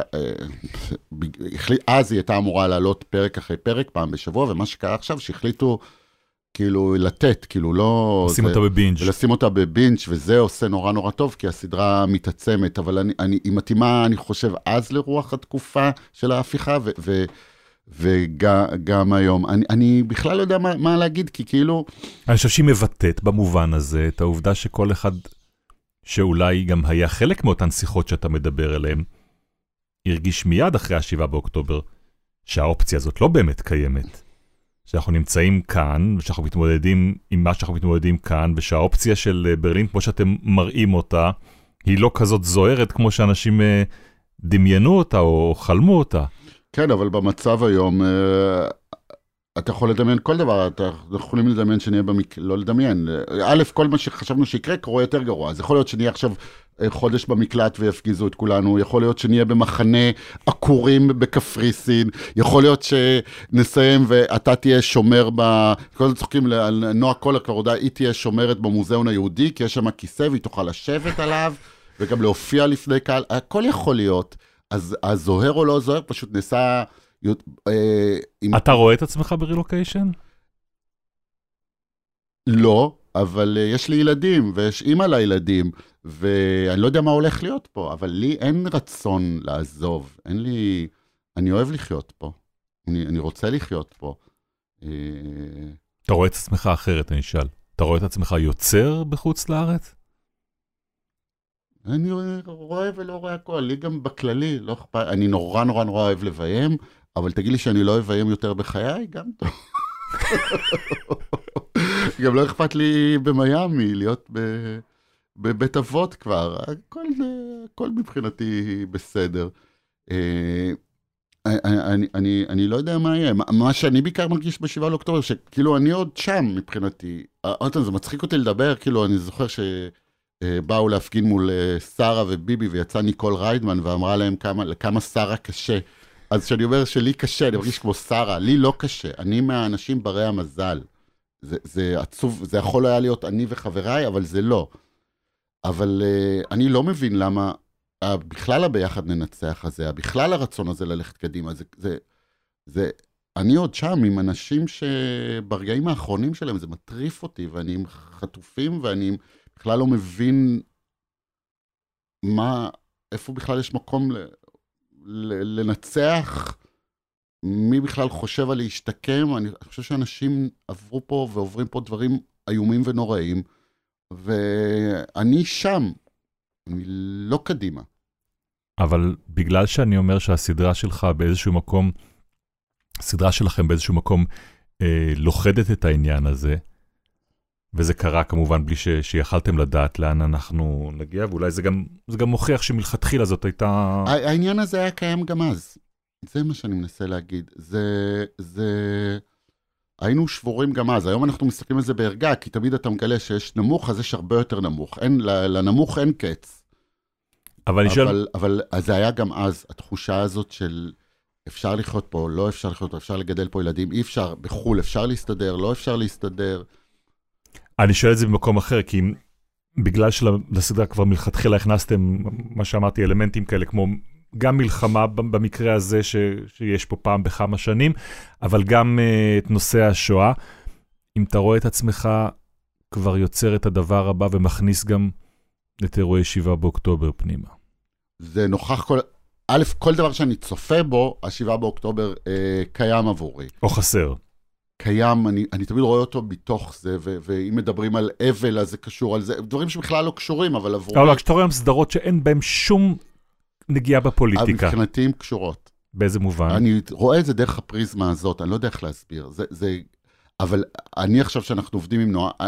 אז היא הייתה אמורה לעלות פרק אחרי פרק, פעם בשבוע, ומה שקרה עכשיו, שהחליטו כאילו לתת, כאילו לא... לשים אותה בבינג'. לשים אותה בבינג', וזה עושה נורא נורא טוב, כי הסדרה מתעצמת, אבל היא מתאימה, אני חושב, אז לרוח התקופה של ההפיכה, וגם היום. אני בכלל לא יודע מה להגיד, כי כאילו... אני חושב שהיא מבטאת במובן הזה, את העובדה שכל אחד, שאולי גם היה חלק מאותן שיחות שאתה מדבר עליהן, הרגיש מיד אחרי 7 באוקטובר, שהאופציה הזאת לא באמת קיימת. שאנחנו נמצאים כאן, ושאנחנו מתמודדים עם מה שאנחנו מתמודדים כאן, ושהאופציה של ברלין, כמו שאתם מראים אותה, היא לא כזאת זוהרת, כמו שאנשים דמיינו אותה, או חלמו אותה. כן, אבל במצב היום, אתה יכול לדמיין כל דבר, אתה יכולים לדמיין שנהיה לא לדמיין. א', כל מה שחשבנו שיקרה, קורה יותר גרוע. אז יכול להיות שנהיה עכשיו חודש במקלט ויפגיזו את כולנו, יכול להיות שנהיה במחנה עקורים בקפריסין, יכול להיות שנסיים ואתה תהיה שומר כל זה צוחקים על נועה קולר, כבר הודעה, היא תהיה שומרת במוזיאון היהודי, כי יש שם כיסא והיא תוכל לשבת עליו, וגם להופיע לפני קהל, הכל יכול להיות. אז הזוהר או לא זוהר פשוט נסע... אתה רואה את עצמך ברילוקיישן? לא, אבל יש לי ילדים, ויש אימא לילדים, ואני לא יודע מה הולך להיות פה, אבל לי אין רצון לעזוב, אני אוהב לחיות פה, אני רוצה לחיות פה. אתה רואה את עצמך אחרת, אני אשאל. אתה רואה את עצמך יוצר בחוץ לארץ? אני רואה ולא רואה הכל, לי גם בכללי, לא אכפת, אני נורא נורא נורא אוהב לביים, אבל תגיד לי שאני לא אביים יותר בחיי, גם טוב. גם לא אכפת לי במיימי, להיות בבית אבות כבר, הכל מבחינתי בסדר. אני לא יודע מה יהיה, מה שאני בעיקר מרגיש ב7 לאוקטובר, שכאילו אני עוד שם מבחינתי, זה מצחיק אותי לדבר, כאילו אני זוכר שבאו להפגין מול שרה וביבי, ויצא ניקול ריידמן, ואמרה להם כמה שרה קשה, אז כשאני אומר שלי קשה, אני מרגיש כמו שרה, לי לא קשה, אני מהאנשים ברי המזל, זה עצוב, זה יכול היה להיות אני וחבריי, אבל זה לא. אבל אני לא מבין למה בכלל הביחד ננצח הזה, בכלל הרצון הזה ללכת קדימה, זה אני עוד שם עם אנשים שברגעים האחרונים שלהם זה מטריף אותי, ואני עם חטופים, ואני בכלל לא מבין איפה בכלל יש מקום לנצח, מי בכלל חושב על להשתקם. אני חושב שאנשים עברו פה ועוברים פה דברים איומים ונוראים, ואני שם, אני לא קדימה. אבל בגלל שאני אומר שהסדרה שלך באיזשהו מקום, הסדרה שלכם באיזשהו מקום לוחדת את העניין הזה, וזה קרה כמובן בלי שיכלתם לדעת לאן אנחנו נגיע, ואולי זה גם מוכיח שמלכתחילה זאת הייתה... העניין הזה היה קיים גם אז. זה מה שאני מנסה להגיד. היינו שבורים גם אז. היום אנחנו מסתכלים על זה בהרגע, כי תמיד אתה מגלה שיש נמוך, אז יש הרבה יותר נמוך. לנמוך אין קץ. אבל זה היה גם אז, התחושה הזאת של אפשר לחיות פה, לא אפשר לחיות פה, אפשר לגדל פה ילדים, אי אפשר, בחול אפשר להסתדר, לא אפשר להסתדר. אני שואל את זה במקום אחר, כי בגלל שלסדרה כבר מלכתחילה הכנסתם, מה שאמרתי, אלמנטים כאלה, כמו גם מלחמה במקרה הזה שיש פה פעם בכמה שנים, אבל גם את נושא השואה. אם אתה רואה את עצמך כבר יוצר את הדבר הבא ומכניס גם את אירועי 7 באוקטובר פנימה. זה נוכח כל דבר שאני צופה בו, ה7 באוקטובר קיים עבורי. או חסר. קיים, אני תמיד רואה אותו בתוך זה, ואם מדברים על אבל, אז זה קשור על זה, דברים שבכלל לא קשורים, אבל עבורי... אבל כשאתה רואה עם סדרות שאין בהם שום נגיעה בפוליטיקה. מבחינתי הן קשורות. באיזה מובן? אני רואה את זה דרך הפריזמה הזאת, אני לא יודע איך להסביר. אבל אני עכשיו שאנחנו עובדים עם נועה,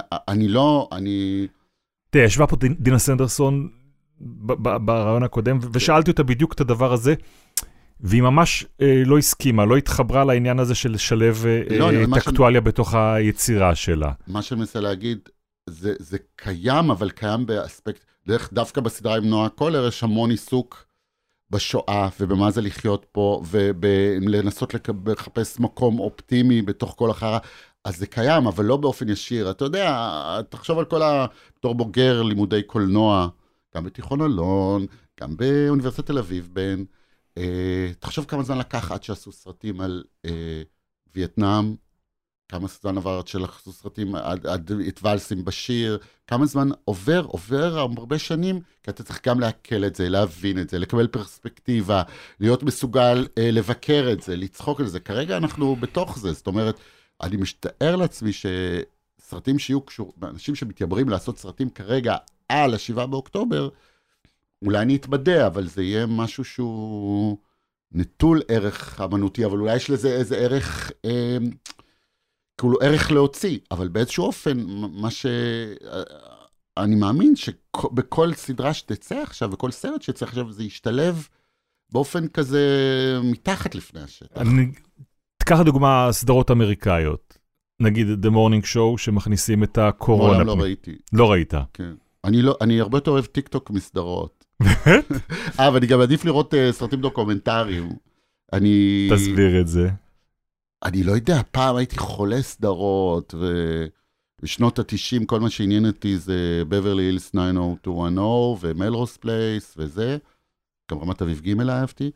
תראה, ישבה פה דינה סנדרסון ברעיון הקודם, ושאלתי אותה בדיוק את הדבר הזה, והיא ממש לא הסכימה, לא התחברה לעניין הזה של לשלב טקטואליה בתוך היצירה שלה. מה שאני מנסה להגיד, זה קיים, אבל קיים באספקט, דווקא בסדרה עם נועה קולר, יש המון עיסוק בשואה, ובמה זה לחיות פה, ולנסות לחפש מקום אופטימי בתוך כל החרה, אז זה קיים, אבל לא באופן ישיר. אתה יודע, תחשוב על כל בתור בוגר לימודי קולנוע, גם בתיכון אלון, גם באוניברסיטת תל אביב, תחשוב כמה זמן לקח עד שעשו סרטים על וייטנאם, כמה זמן עבר עד שעשו סרטים עד את ולסים בשיר, כמה זמן עובר הרבה שנים, כי אתה צריך גם להקל את זה, להבין את זה, לקבל פרספקטיבה, להיות מסוגל לבקר את זה, לצחוק על זה. כרגע אנחנו בתוך זה, זאת אומרת, אני משתער לעצמי שסרטים שיהיו קשורים, אנשים שמתייברים לעשות סרטים כרגע על ה7 באוקטובר, אולי אני אתבדע, אבל זה יהיה משהו שהוא נטול ערך אמנותי, אבל אולי יש לזה איזה ערך, כאילו ערך להוציא, אבל באיזשהו אופן, מה שאני מאמין שבכל סדרה שתצא עכשיו, וכל סרט שתצא עכשיו, זה ישתלב באופן כזה מתחת לפני השטח. תקח דוגמה סדרות אמריקאיות, נגיד The Morning Show, שמכניסים את הקורונה. מעולם לא ראיתי. לא ראית. כן. אני הרבה יותר אוהב טיק טוק מסדרות. אבל אני גם עדיף לראות סרטים דוקומנטריים. תסביר את זה. אני לא יודע, פעם הייתי חולה סדרות, ובשנות ה-90 כל מה שעניין אותי זה בברלי הילס 90210, ומלרוס פלייס, וזה. גם רמת אביב ג' אהבתי.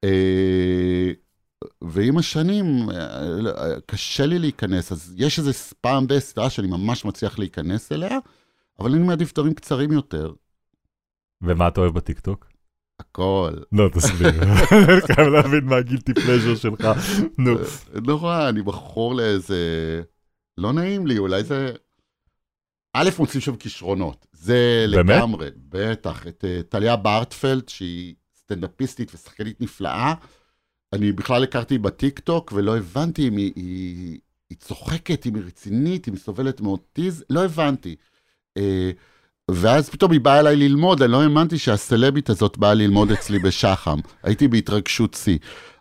ועם השנים, קשה לי להיכנס, אז יש איזה פעם בסדרה שאני ממש מצליח להיכנס אליה, אבל אני מעדיף דברים קצרים יותר. ומה אתה אוהב בטיקטוק? הכל. לא, תסביר. אני חייב להבין מה הגילטי פלז'ר שלך. נו. לא רואה, אני בחור לאיזה... לא נעים לי, אולי זה... א', מוצאים שם כישרונות. זה לגמרי. בטח. את טליה בארטפלד, שהיא סטנדאפיסטית ושחקנית נפלאה. אני בכלל הכרתי בטיקטוק, ולא הבנתי אם היא צוחקת, אם היא רצינית, אם היא סובלת מאוטיזם. לא הבנתי. ואז פתאום היא באה אליי ללמוד, אני לא האמנתי שהסלבית הזאת באה ללמוד אצלי בשחם. הייתי בהתרגשות צי.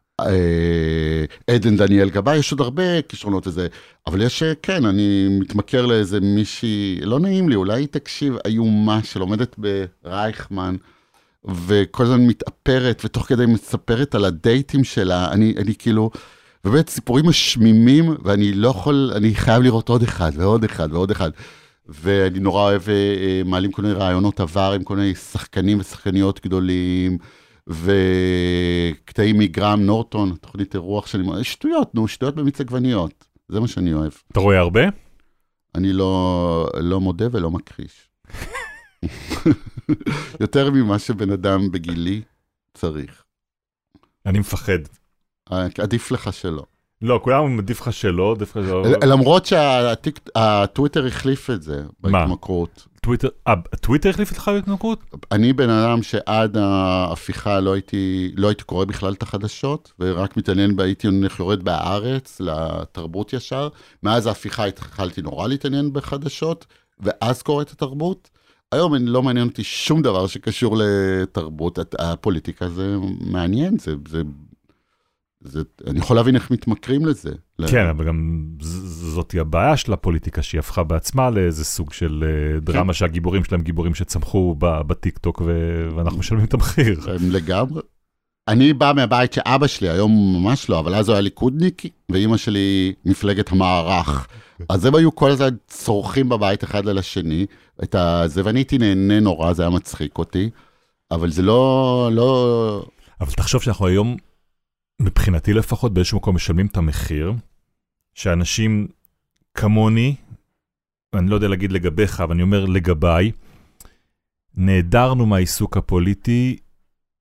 עדן דניאל גבאי, יש עוד הרבה כישרונות לזה, אבל יש, כן, אני מתמכר לאיזה מישהי, לא נעים לי, אולי היא תקשיב, איומה שלומדת ברייכמן, וכל הזמן מתאפרת, ותוך כדי מספרת על הדייטים שלה, אני כאילו, ובאמת סיפורים משמימים, ואני לא יכול, אני חייב לראות עוד אחד, ועוד אחד, ועוד אחד. ואני נורא אוהב, מעלים כל מיני רעיונות עבר, עם כל מיני שחקנים ושחקניות גדולים, וקטעים מגרם נורטון, תוכנית אירוח שאני... שטויות, שטויות במיץ עגבניות. זה מה שאני אוהב. אתה רואה הרבה? אני לא מודה ולא מכחיש. יותר ממה שבן אדם בגילי צריך. אני מפחד. עדיף לך שלא. לא, כולם עדיף לך שלא, למרות שהטוויטר החליף את זה בהתמכרות. הטוויטר החליף אותך בהתמכרות? אני בן אדם שעד ההפיכה לא הייתי קורא בכלל את החדשות, ורק מתעניין הייתי יורד בארץ לתרבות ישר. מאז ההפיכה התחלתי נורא להתעניין בחדשות, ואז קורא את התרבות. היום לא מעניין אותי שום דבר שקשור לתרבות. הפוליטיקה זה מעניין, אני יכול להבין איך מתמכרים לזה. כן, אבל גם זאת היא הבעיה של הפוליטיקה, שהיא הפכה בעצמה לאיזה סוג של דרמה שהגיבורים שלהם גיבורים שצמחו בטיקטוק, ואנחנו משלמים את המחיר. לגמרי. אני בא מהבית שאבא שלי, היום ממש לא, אבל אז הוא היה ליכודניק, ואמא שלי מפלגת המערך. אז הם היו כל הזמן צורכים בבית אחד על השני, ואני הייתי נהנה נורא, זה היה מצחיק אותי, אבל זה לא... אבל תחשוב שאנחנו היום... מבחינתי לפחות באיזשהו מקום משלמים את המחיר, שאנשים כמוני, אני לא יודע להגיד לגביך, אבל אני אומר לגביי, נעדרנו מהעיסוק הפוליטי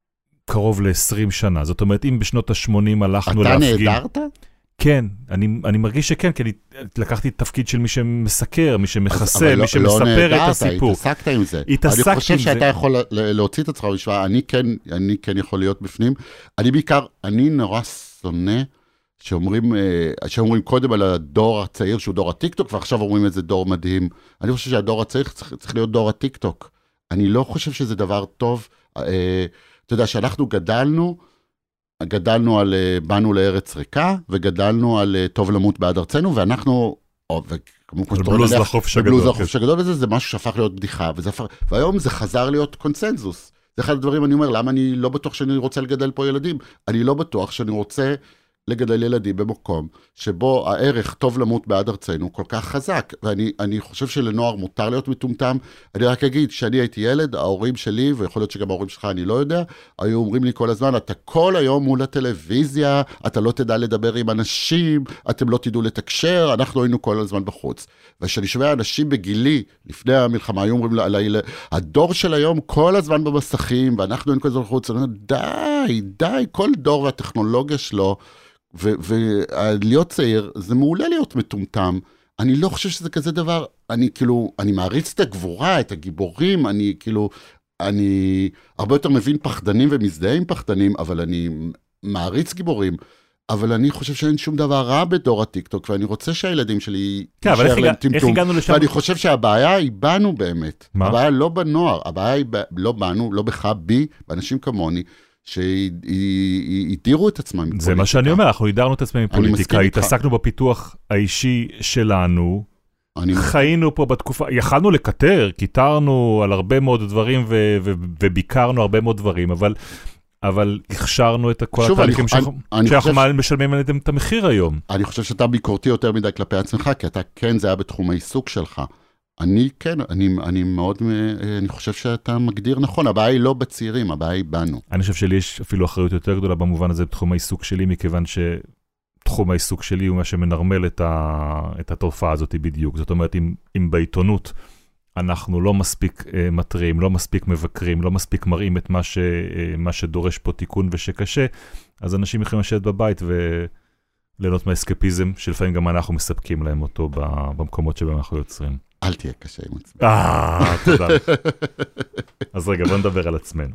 קרוב ל-20 שנה. זאת אומרת, אם בשנות ה-80 הלכנו אתה להפגין... נהדרת? כן, אני מרגיש שכן, כי אני לקחתי תפקיד של מי שמסקר, מי שמחסה, מי שמספר את הסיפור. התעסקת עם זה. התעסקתי עם זה. אני חושב שאתה יכול להוציא את עצמך בשבילה, אני כן יכול להיות בפנים. אני בעיקר, אני נורא שונא שאומרים קודם על הדור הצעיר, שהוא דור הטיקטוק, ועכשיו אומרים איזה דור מדהים. אני חושב שהדור הצעיר צריך להיות דור הטיקטוק. אני לא חושב שזה דבר טוב. אתה יודע, שאנחנו גדלנו על באנו לארץ ריקה, וגדלנו על טוב למות בעד ארצנו, ואנחנו, בלוז לחופש הגדול. וזה, זה משהו שהפך להיות בדיחה, והיום זה חזר להיות קונצנזוס. זה אחד הדברים, אני אומר, למה אני לא בטוח שאני רוצה לגדל פה ילדים? אני לא בטוח שאני רוצה לגדל ילדים במקום, שבו הערך טוב למות בעד ארצנו כל כך חזק, ואני חושב שלנוער מותר להיות מטומטם. אני רק אגיד, כשאני הייתי ילד, ההורים שלי, ויכול להיות שגם ההורים שלך, אני לא יודע, היו אומרים לי כל הזמן, אתה כל היום מול הטלוויזיה, אתה לא תדע לדבר עם אנשים, אתם לא תדעו לתקשר, אנחנו היינו כל הזמן בחוץ. וכשאני שומע אנשים בגילי, לפני המלחמה, היו אומרים הדור של היום כל הזמן במסכים, ואנחנו היינו כל הזמן בחוץ, אני אומר, די, כל דור והטכנולוגיה שלו, ולהיות צעיר, זה מעולה להיות מטומטם. אני לא חושב שזה כזה דבר, אני מעריץ את הגבורה, את הגיבורים, אני הרבה יותר מבין פחדנים ומזדהה עם פחדנים, אבל אני מעריץ גיבורים, אבל אני חושב שאין שום דבר רע בדור הטיקטוק, ואני רוצה שהילדים שלי יישאר להם טמטום. ואני חושב שהבעיה היא בנו באמת. הבעיה לא בנוער, הבעיה היא לא בנו, לא בך, בי, באנשים כמוני, שהדירו את עצמם מפוליטיקה. זה מה שאני אומר, אנחנו הידרנו את עצמם מפוליטיקה, התעסקנו בפיתוח האישי שלנו, חיינו פה בתקופה, יכלנו לקטר, קיטרנו על הרבה מאוד דברים וביקרנו הרבה מאוד דברים, אבל הכשרנו את כל התהליכים שאנחנו משלמים עליהם את המחיר היום. אני חושב שאתה ביקורתי יותר מדי כלפי עצמך, כי אתה כן, זה היה בתחום העיסוק שלך. אני חושב שאתה מגדיר נכון, הבעיה היא לא בצעירים, הבעיה היא בנו. אני חושב שלי יש אפילו אחריות יותר גדולה במובן הזה בתחום העיסוק שלי, מכיוון שתחום העיסוק שלי הוא מה שמנרמל את התופעה הזאת בדיוק. זאת אומרת, אם בעיתונות אנחנו לא מספיק מטרים, לא מספיק מבקרים, לא מספיק מראים את מה שדורש פה תיקון ושקשה, אז אנשים יכולים לשבת בבית וליהנות מהאסקפיזם, שלפעמים גם אנחנו מספקים להם אותו במקומות שבהם אנחנו יוצרים. אל תהיה קשה עם עצמי. תודה. אז רגע, בוא נדבר על עצמנו.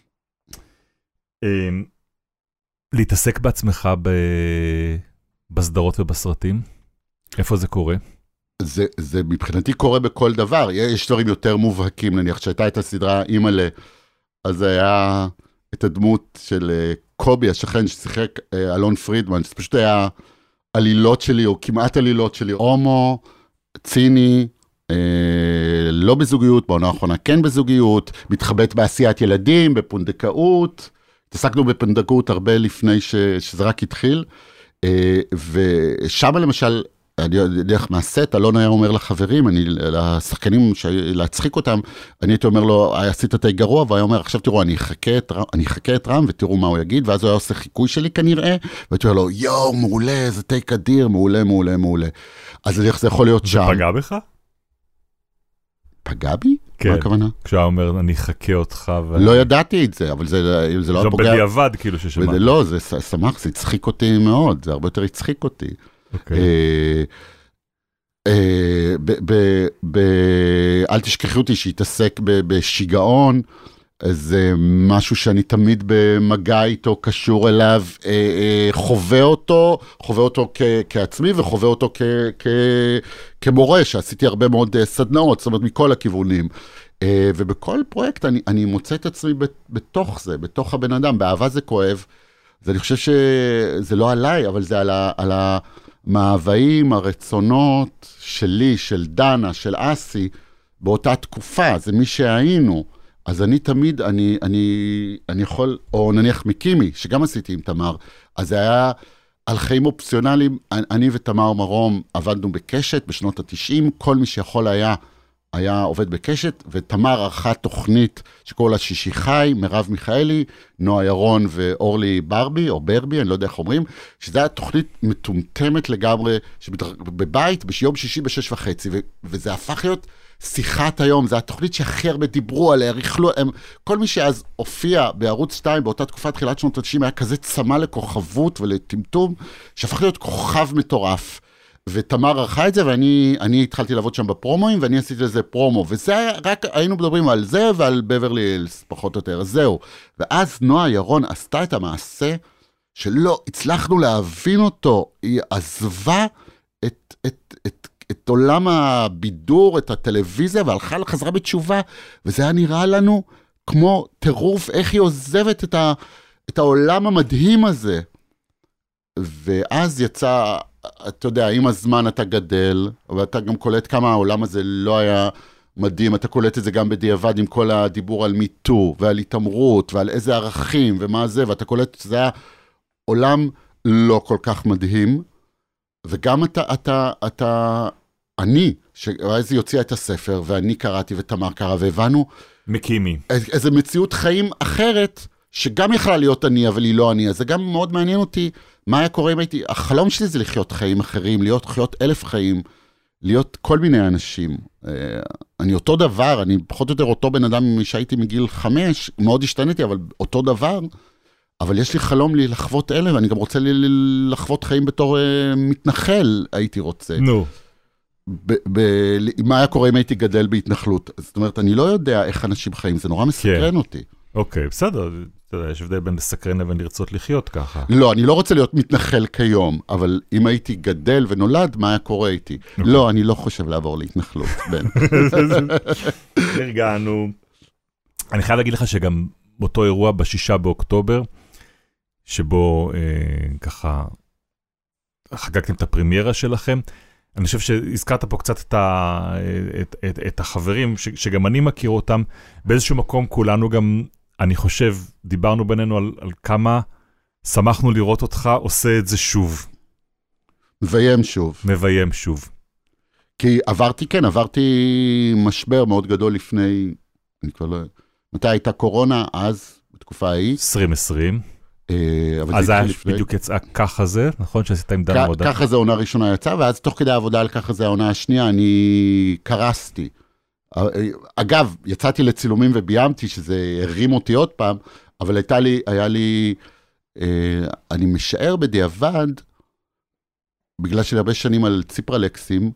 להתעסק בעצמך בסדרות ובסרטים? איפה זה קורה? זה מבחינתי קורה בכל דבר. יש דברים יותר מובהקים, נניח, שהייתה את הסדרה אימאלה, אז היה את הדמות של קובי, השכן ששיחק אלון פרידמן, זה פשוט היה עלילות שלי, או כמעט עלילות שלי, הומו, ציני, לא בזוגיות, בעונה האחרונה כן בזוגיות, מתחבט בעשיית ילדים, בפונדקאות, התעסקנו בפונדקאות הרבה לפני שזה רק התחיל, ושם למשל, אני יודע איך מהסט, אלון היה אומר לחברים, לשחקנים, להצחיק אותם, אני הייתי אומר לו, עשית את הגרוע, והוא היה אומר, עכשיו תראו, אני אחכה את רם, ותראו מה הוא יגיד, ואז הוא היה עושה חיקוי שלי כנראה, והייתי אומר לו, יואו, מעולה, זה טייק אדיר, מעולה, מעולה, מעולה. אז איך זה יכול להיות שם? זה פגע בך? פגע בי? כן. מה הכוונה? כשהוא אומר, אני אחכה אותך לא ידעתי את זה, אבל זה לא פוגע. זה בדיעבד, כאילו ששמעת. לא, זה שמח, זה הצחיק אותי מאוד, זה הרבה יותר הצחיק אותי. אל תשכחי אותי שהתעסק בשיגעון, זה משהו שאני תמיד במגע איתו, קשור אליו, חווה אותו כעצמי, וחווה אותו כמורה, שעשיתי הרבה מאוד סדנאות, זאת אומרת מכל הכיוונים. ובכל פרויקט אני מוצא את עצמי בתוך זה, בתוך הבן אדם, באהבה זה כואב, ואני חושב שזה לא עליי, אבל זה על המאוויים, הרצונות שלי, של דנה, של אסי, באותה תקופה, זה מי שהיינו. אז אני תמיד, אני יכול, או נניח מקימי, שגם עשיתי עם תמר, אז זה היה על חיים אופציונליים, אני ותמר מרום עבדנו בקשת בשנות ה-90, כל מי שיכול היה עובד בקשת, ותמר ערכה תוכנית שקורא לה שישי חי, מירב מיכאלי, נועה ירון ואורלי ברבי, או ברבי, אני לא יודע איך אומרים, שזו הייתה תוכנית מטומטמת לגמרי, בבית, ביום שישי ב6:30, וזה הפך להיות שיחת היום, זה התוכנית שהכי הרבה דיברו עליה, ריכלו, כל מי שאז הופיע בערוץ 2, באותה תקופה תחילת שנות ה-90, היה כזה צמא לכוכבות ולטמטום, שהפך להיות כוכב מטורף. ותמר ערכה את זה, ואני התחלתי לעבוד שם בפרומואים, ואני עשיתי לזה פרומו, וזה היה, רק היינו מדברים על זה ועל בברלי הילס, פחות או יותר, אז זהו. ואז נועה ירון עשתה את המעשה, שלא הצלחנו להבין אותו, היא עזבה את עולם הבידור, את הטלוויזיה, והלכה לחזרה בתשובה, וזה היה נראה לנו כמו טירוף, איך היא עוזבת את העולם המדהים הזה. ואז יצא, אתה יודע, עם הזמן אתה גדל, ואתה גם קולט כמה העולם הזה לא היה מדהים, אתה קולט את זה גם בדיעבד עם כל הדיבור על מיטו, ועל התאמרות, ועל איזה ערכים, ומה זה, ואתה קולט שזה היה עולם לא כל כך מדהים, וגם אני, שאז היא הוציאה את הספר, ואני קראתי ותמר קרא, והבנו מקימי. איזו מציאות חיים אחרת, שגם יכלה להיות אני, אבל היא לא אני, אז זה גם מאוד מעניין אותי, מה היה קורה אם הייתי, החלום שלי זה לחיות חיים אחרים, לחיות 1,000 חיים, להיות כל מיני אנשים. אני אותו דבר, אני פחות או יותר אותו בן אדם שהייתי מגיל 5, מאוד השתניתי, אבל אותו דבר, אבל יש לי חלום לי לחוות אלה, ואני גם רוצה לחוות חיים בתור מתנחל, הייתי רוצה. נו. מה היה קורה אם הייתי גדל בהתנחלות? זאת אומרת, אני לא יודע איך אנשים חיים, זה נורא מסקרן אותי. אוקיי, בסדר, יש הבדל בין לסקרן לבין לרצות לחיות ככה. לא, אני לא רוצה להיות מתנחל כיום, אבל אם הייתי גדל ונולד, מה היה קורה איתי? לא, אני לא חושב לעבור להתנחלות, בן. הרגענו. אני חייב להגיד לך שגם באותו אירוע ב6 באוקטובר, שבו ככה חגגתם את הפרימיירה שלכם, אני חושב שהזכרת פה קצת את החברים, שגם אני מכיר אותם, באיזשהו מקום כולנו גם, אני חושב, דיברנו בינינו על כמה שמחנו לראות אותך עושה את זה שוב. מביים שוב. כי עברתי משבר מאוד גדול לפני, אני כבר לא... מתי הייתה קורונה? אז, בתקופה ההיא. 2020. אז היה בדיוק יצאה ככה זה, נכון? שעשית עם דן עבודה. ככה זה העונה הראשונה יצאה, ואז תוך כדי העבודה על ככה זה העונה השנייה, אני קרסתי. אגב, יצאתי לצילומים וביימתי, שזה הרים אותי עוד פעם, אבל היה לי, אני משער בדיעבד, בגלל שאני הרבה שנים על ציפרלקסים,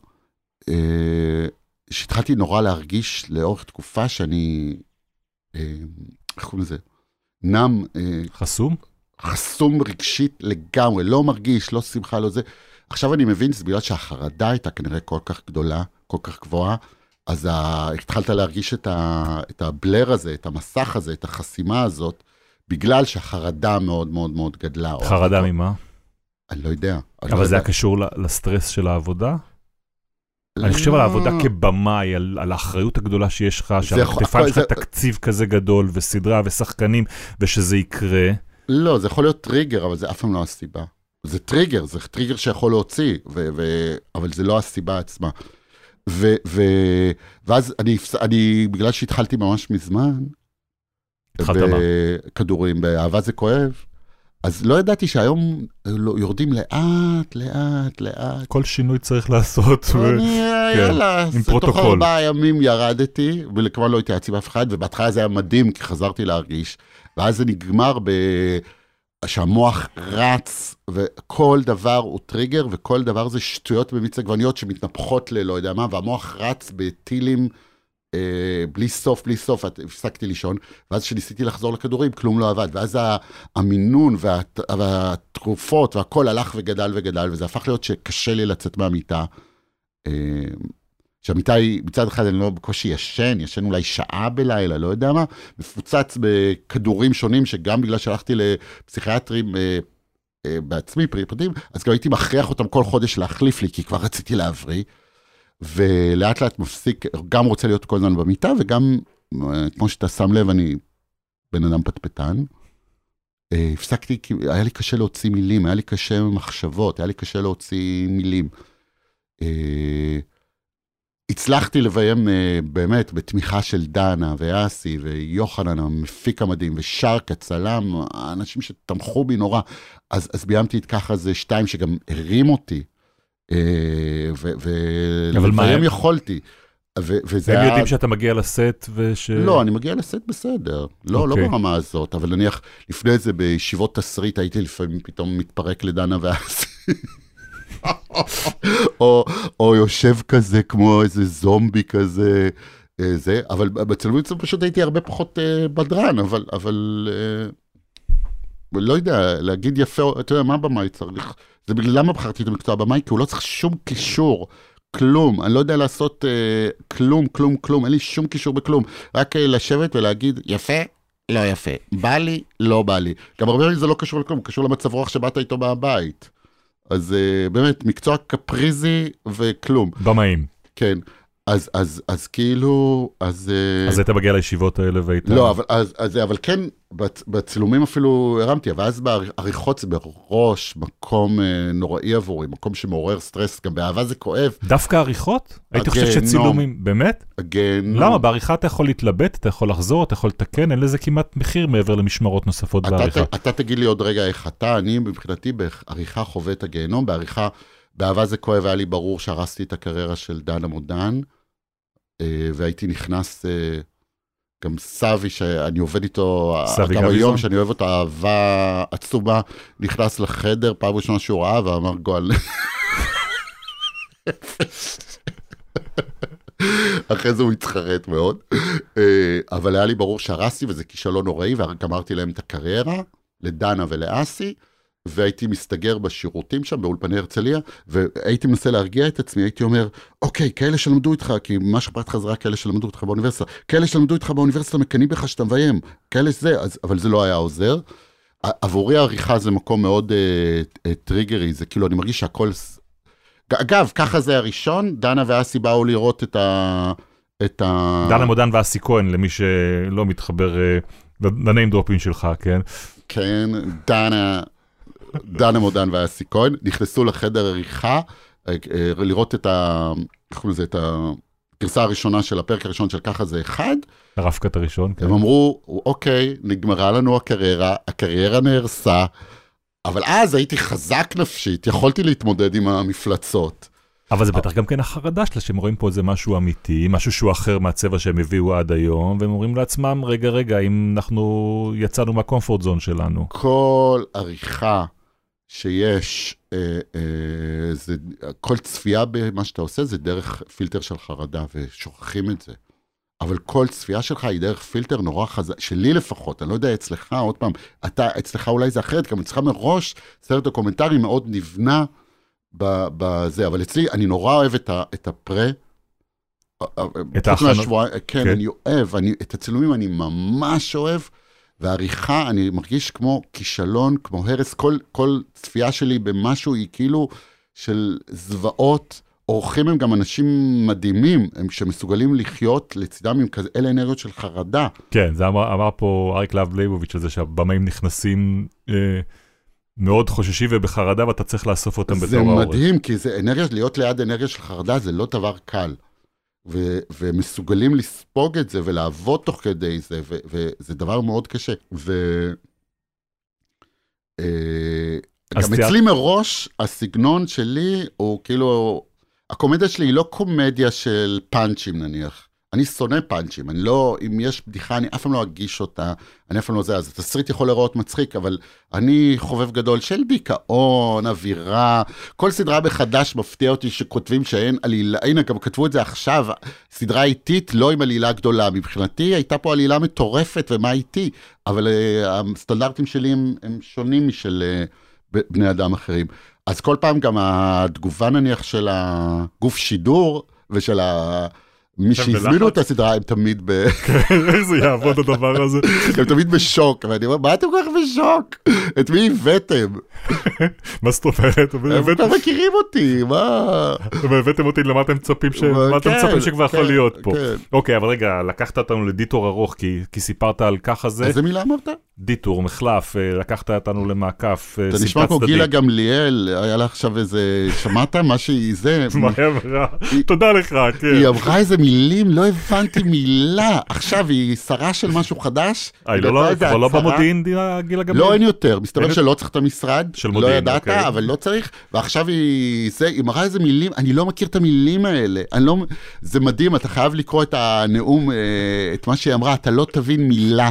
שהתחלתי נורא להרגיש לאורך תקופה שאני, איך קוראים לזה? נם. חסום רגשית לגמרי, לא מרגיש, לא שמחה, לא זה. עכשיו אני מבין, זה בגלל שהחרדה הייתה כנראה כל כך גדולה, כל כך גבוהה, אז התחלת להרגיש את הבלר הזה, את המסך הזה, את החסימה הזאת, בגלל שהחרדה מאוד מאוד מאוד גדלה. חרדה ממה? אני לא יודע. אבל זה היה קשור לסטרס של העבודה? אני חושב על העבודה כבמאי, על האחריות הגדולה שיש לך, שעל הכתפיים שלך תקציב כזה גדול, וסדרה ושחקנים, ושזה יקרה. לא, זה יכול להיות טריגר, אבל זה אף פעם לא הסיבה. זה טריגר שיכול להוציא, אבל זה לא הסיבה עצמה. ואז אני, בגלל שהתחלתי ממש מזמן, בכדורים, באהבה זה כואב, אז לא ידעתי שהיום יורדים לאט. כל שינוי צריך לעשות. יאללה, תוך 4 ימים ירדתי, וכמובן לא התייעצתי באף אחד, ובהתחלה זה היה מדהים, כי חזרתי להרגיש, ואז זה נגמר שהמוח רץ, וכל דבר הוא טריגר, וכל דבר זה שטויות במיץ עגבניות שמתנפחות ללא יודע מה, והמוח רץ בטילים בלי סוף, הפסקתי לישון, ואז כשניסיתי לחזור לכדורים, כלום לא עבד, ואז המינון והתרופות והכל הלך וגדל, וזה הפך להיות שקשה לי לצאת מהמיטה, שהמיטה היא, מצד אחד אני לא בקושי ישן אולי שעה בלילה, לא יודע מה, מפוצץ בכדורים שונים, שגם בגלל שהלכתי לפסיכיאטרים בעצמי, פרטים, אז גם הייתי מכריח אותם כל חודש להחליף לי, כי כבר רציתי להבריא, ולאט לאט מפסיק, גם רוצה להיות כל הזמן במיטה, וגם, כמו שאתה שם לב, אני בן אדם פטפטן, הפסקתי, כי היה לי קשה להוציא מילים, היה לי קשה מחשבות, היה לי קשה להוציא מילים. הצלחתי לביים באמת בתמיכה של דנה ויאסי ויוחנן המפיק המדהים ושרק הצלם, האנשים שתמכו בי נורא, אז ביימתי את ככה זה 2 שגם הרים אותי, ולביים יכולתי, וזה הם יודעים שאתה מגיע לסט לא, אני מגיע לסט בסדר. לא ברמה הזאת, אבל נניח, לפני זה בישיבות תסריט, הייתי לפעמים פתאום מתפרק לדנה ואסי. או יושב כזה כמו איזה זומבי כזה, אבל בצילומים פשוט הייתי הרבה פחות בדרן, אבל לא יודע, להגיד יפה, אתה יודע, מה במאי צריך? זה בגלל למה בחרתי את המקצוע במאי? כי הוא לא צריך שום קישור, כלום, אני לא יודע לעשות כלום, אין לי שום קישור בכלום, רק לשבת ולהגיד יפה, לא יפה, בא לי, לא בא לי. גם הרבה פעמים זה לא קשור לכלום, קשור למצב רוח שבאת איתו מהבית. אז באמת, מקצוע קפריזי וכלום. במאים. כן. אז כאילו, אז היית מגיע לישיבות האלה והיית... לא, אבל כן, בצילומים אפילו הרמתי, אבל אז בעריכות זה בראש מקום נוראי עבורי, מקום שמעורר סטרס, גם באהבה זה כואב. דווקא עריכות? הייתי חושב שצילומים, באמת? למה? בעריכה אתה יכול להתלבט, אתה יכול לחזור, אתה יכול לתקן, אין לזה כמעט מחיר מעבר למשמרות נוספות בעריכה. אתה תגיד לי עוד רגע איך אני מבחינתי בעריכה חווה את הגיהנום, בעריכה, באהבה זה כואב, היה לי ברור שהרסתי את הקריירה של דנה מודן, והייתי נכנס, גם סבי, שאני עובד איתו, גם היום שאני אוהב אותו אהבה עצומה, נכנס לחדר, פעם ראשונה שהוא ראה, ואמר גואל. אחרי זה הוא התחרט מאוד, אבל היה לי ברור שהרסתי, וזה כישלון נוראי, וגמרתי להם את הקריירה, לדנה ולאסי, והייתי מסתגר בשירותים שם, באולפני הרצליה, והייתי מנסה להרגיע את עצמי, הייתי אומר, אוקיי, כאלה שלמדו איתך, כי מה שפרט חזרה, כאלה שלמדו איתך באוניברסיטה, כאלה שלמדו איתך באוניברסיטה, מקנים בך שאתה מביים, כאלה זה, אבל זה לא היה עוזר. עבורי העריכה זה מקום מאוד טריגרי, זה כאילו, אני מרגיש שהכל... אגב, ככה זה הראשון, דנה ואסי באו לראות את ה... דנה מודן ואסי כהן, למי שלא מתחבר לניים דרופים שלך, כן? כן, דנה מודן ואסי כהן, נכנסו לחדר עריכה, לראות את הגרסה הראשונה של הפרק הראשון של ככה זה אחד. הרפקת הראשון, כן. הם אמרו, אוקיי, נגמרה לנו הקריירה נהרסה, אבל אז הייתי חזק נפשית, יכולתי להתמודד עם המפלצות. אבל זה בטח גם כן החרדה שלה, שהם רואים פה איזה משהו אמיתי, משהו שהוא אחר מהצבע שהם הביאו עד היום, והם אומרים לעצמם, רגע, אם אנחנו יצאנו מהקומפורט זון שלנו. כל עריכה שיש, כל צפייה במה שאתה עושה, זה דרך פילטר של חרדה, ושוכחים את זה. אבל כל צפייה שלך היא דרך פילטר נורא חזק, שלי לפחות, אני לא יודע אצלך, עוד פעם, אצלך אולי זה אחרת, גם אצלך מראש, סרט דוקומנטרי מאוד נבנה, בזה, אבל אצלי אני נורא אוהב את הפרה, את ההכנות. כן, אני אוהב, את הצילומים אני ממש אוהב, והעריכה אני מרגיש כמו כישלון, כמו הרס, כל צפייה שלי במשהו היא כאילו של זוועות, אורחים הם גם אנשים מדהימים, הם שמסוגלים לחיות לצדם עם כזה, אלה אנרגיות של חרדה. כן, זה אמר פה אריק להב ליבוביץ' הזה, שהבמאים נכנסים מאוד חוששים ובחרדה, ואתה צריך לאסוף אותם בתור האורח. זה מדהים, כי זה אנרגיה, להיות ליד אנרגיה של חרדה, זה לא דבר קל. ומסוגלים לספוג את זה, ולעבוד תוך כדי זה, וזה דבר מאוד קשה. גם אצלי מראש, הסגנון שלי, הוא כאילו, הקומדיה שלי היא לא קומדיה של פאנצ'ים נניח. אני שונא פאנצ'ים, אני לא, אם יש בדיחה, אני אף פעם לא אגיש אותה, אני אף פעם לא זה, אז התסריט יכול לראות מצחיק, אבל אני חובב גדול של דיכאון, אווירה, כל סדרה בחדש מפתיע אותי שכותבים שאין עלילה, הנה, גם כתבו את זה עכשיו, סדרה איטית, לא עם עלילה גדולה, מבחינתי הייתה פה עלילה מטורפת, ומה איתי, אבל הסטנדרטים שלי הם שונים משל בני אדם אחרים. אז כל פעם גם התגובה נניח של הגוף שידור, ושל מי שהזמינו את הסדרה, הם תמיד איך זה יעבוד הדבר הזה? הם תמיד בשוק, ואני אומר, מה אתם כל כך בשוק? את מי הבאתם? מה זאת אומרת? אתם מכירים אותי, מה? הבאתם אותי למה אתם מצפים שכבר יכול להיות פה. אוקיי, אבל רגע, לקחת אותנו לדיטור ארוך, כי סיפרת על ככה זה. איזה מילה אמרת? דיטור, מחלף, לקחת אותנו למעקף. אתה נשמע כמו גילה גמליאל, היה לה עכשיו איזה, שמעת מה שהיא זה? תודה לך, כן. היא עברה איזה מילים, לא הבנתי מילה. עכשיו היא שרה של משהו חדש. היא כבר לא במודיעין גילה גמליאל? לא, אין יותר. מסתבר שלא צריך את המשרד. של מודיעין, לא ידעת, אבל לא צריך. ועכשיו היא מראה איזה מילים, אני לא מכיר את המילים האלה. זה מדהים, אתה חייב לקרוא את הנאום, את מה שהיא אמרה, אתה לא תבין מילה.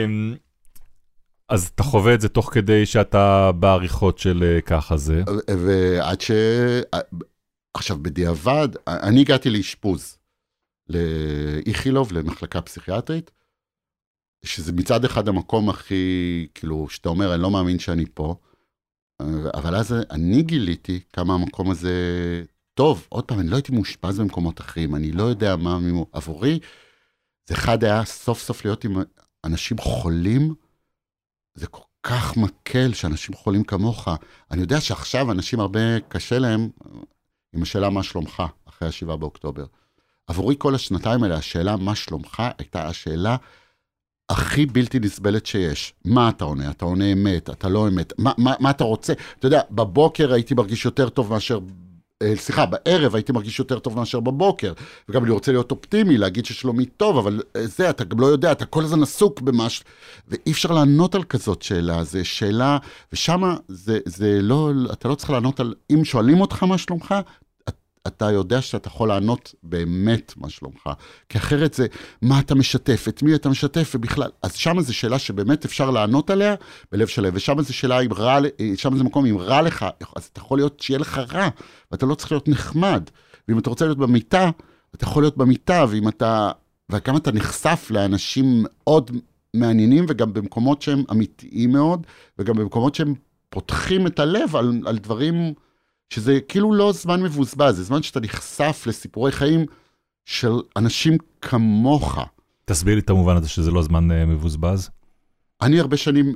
אז אתה חווה את זה תוך כדי שאתה בעריכות של ככה זה. ועד עכשיו, בדיעבד, אני הגעתי לאשפוז, לאיכילוב, למחלקה פסיכיאטרית, שזה מצד אחד המקום הכי, כאילו, שאתה אומר, אני לא מאמין שאני פה, אבל אז אני גיליתי כמה המקום הזה טוב. עוד פעם, אני לא הייתי מאושפז במקומות אחרים, אני לא יודע מה עבורי. זה אחד היה סוף סוף להיות עם אנשים חולים, זה כל כך מקל שאנשים חולים כמוך. אני יודע שעכשיו אנשים הרבה קשה להם, עם השאלה מה שלומך, אחרי 7 באוקטובר. עבורי כל השנתיים האלה, השאלה מה שלומך, הייתה השאלה הכי בלתי נסבלת שיש. מה אתה עונה? אתה עונה אמת, אתה לא אמת. מה אתה רוצה? אתה יודע, בבוקר הייתי מרגיש יותר טוב מאשר, בערב הייתי מרגיש יותר טוב מאשר בבוקר. וגם אני רוצה להיות אופטימי, להגיד ששלומי טוב, אבל זה, אתה גם לא יודע, אתה כל הזמן עסוק במש... ואי אפשר לענות על כזאת שאלה, זה שאלה, ושמה זה לא, אתה לא צריך לענות על, אם שואלים אותך מה שלומך, אתה יודע שאתה יכול לענות באמת מה שלומך, כי אחרת זה, מה אתה משתף, את מי אתה משתף, ובכלל, אז שמה זו שאלה שבאמת אפשר לענות עליה, בלב שלם, ושמה זו שאלה, שמה זה מקום, אם רע לך, אז אתה יכול להיות שיהיה לך רע, ואתה לא צריך להיות נחמד, ואם אתה רוצה להיות במיטה, אתה יכול להיות במיטה, וגם אתה נחשף לאנשים מאוד מעניינים, וגם במקומות שהם אמיתיים מאוד, וגם במקומות שהם פותחים את הלב על דברים, שזה כאילו לא זמן מבוזבז, זה זמן שאתה נחשף לסיפורי חיים של אנשים כמוך. תסביר לי את המובן הזה שזה לא זמן מבוזבז. אני הרבה שנים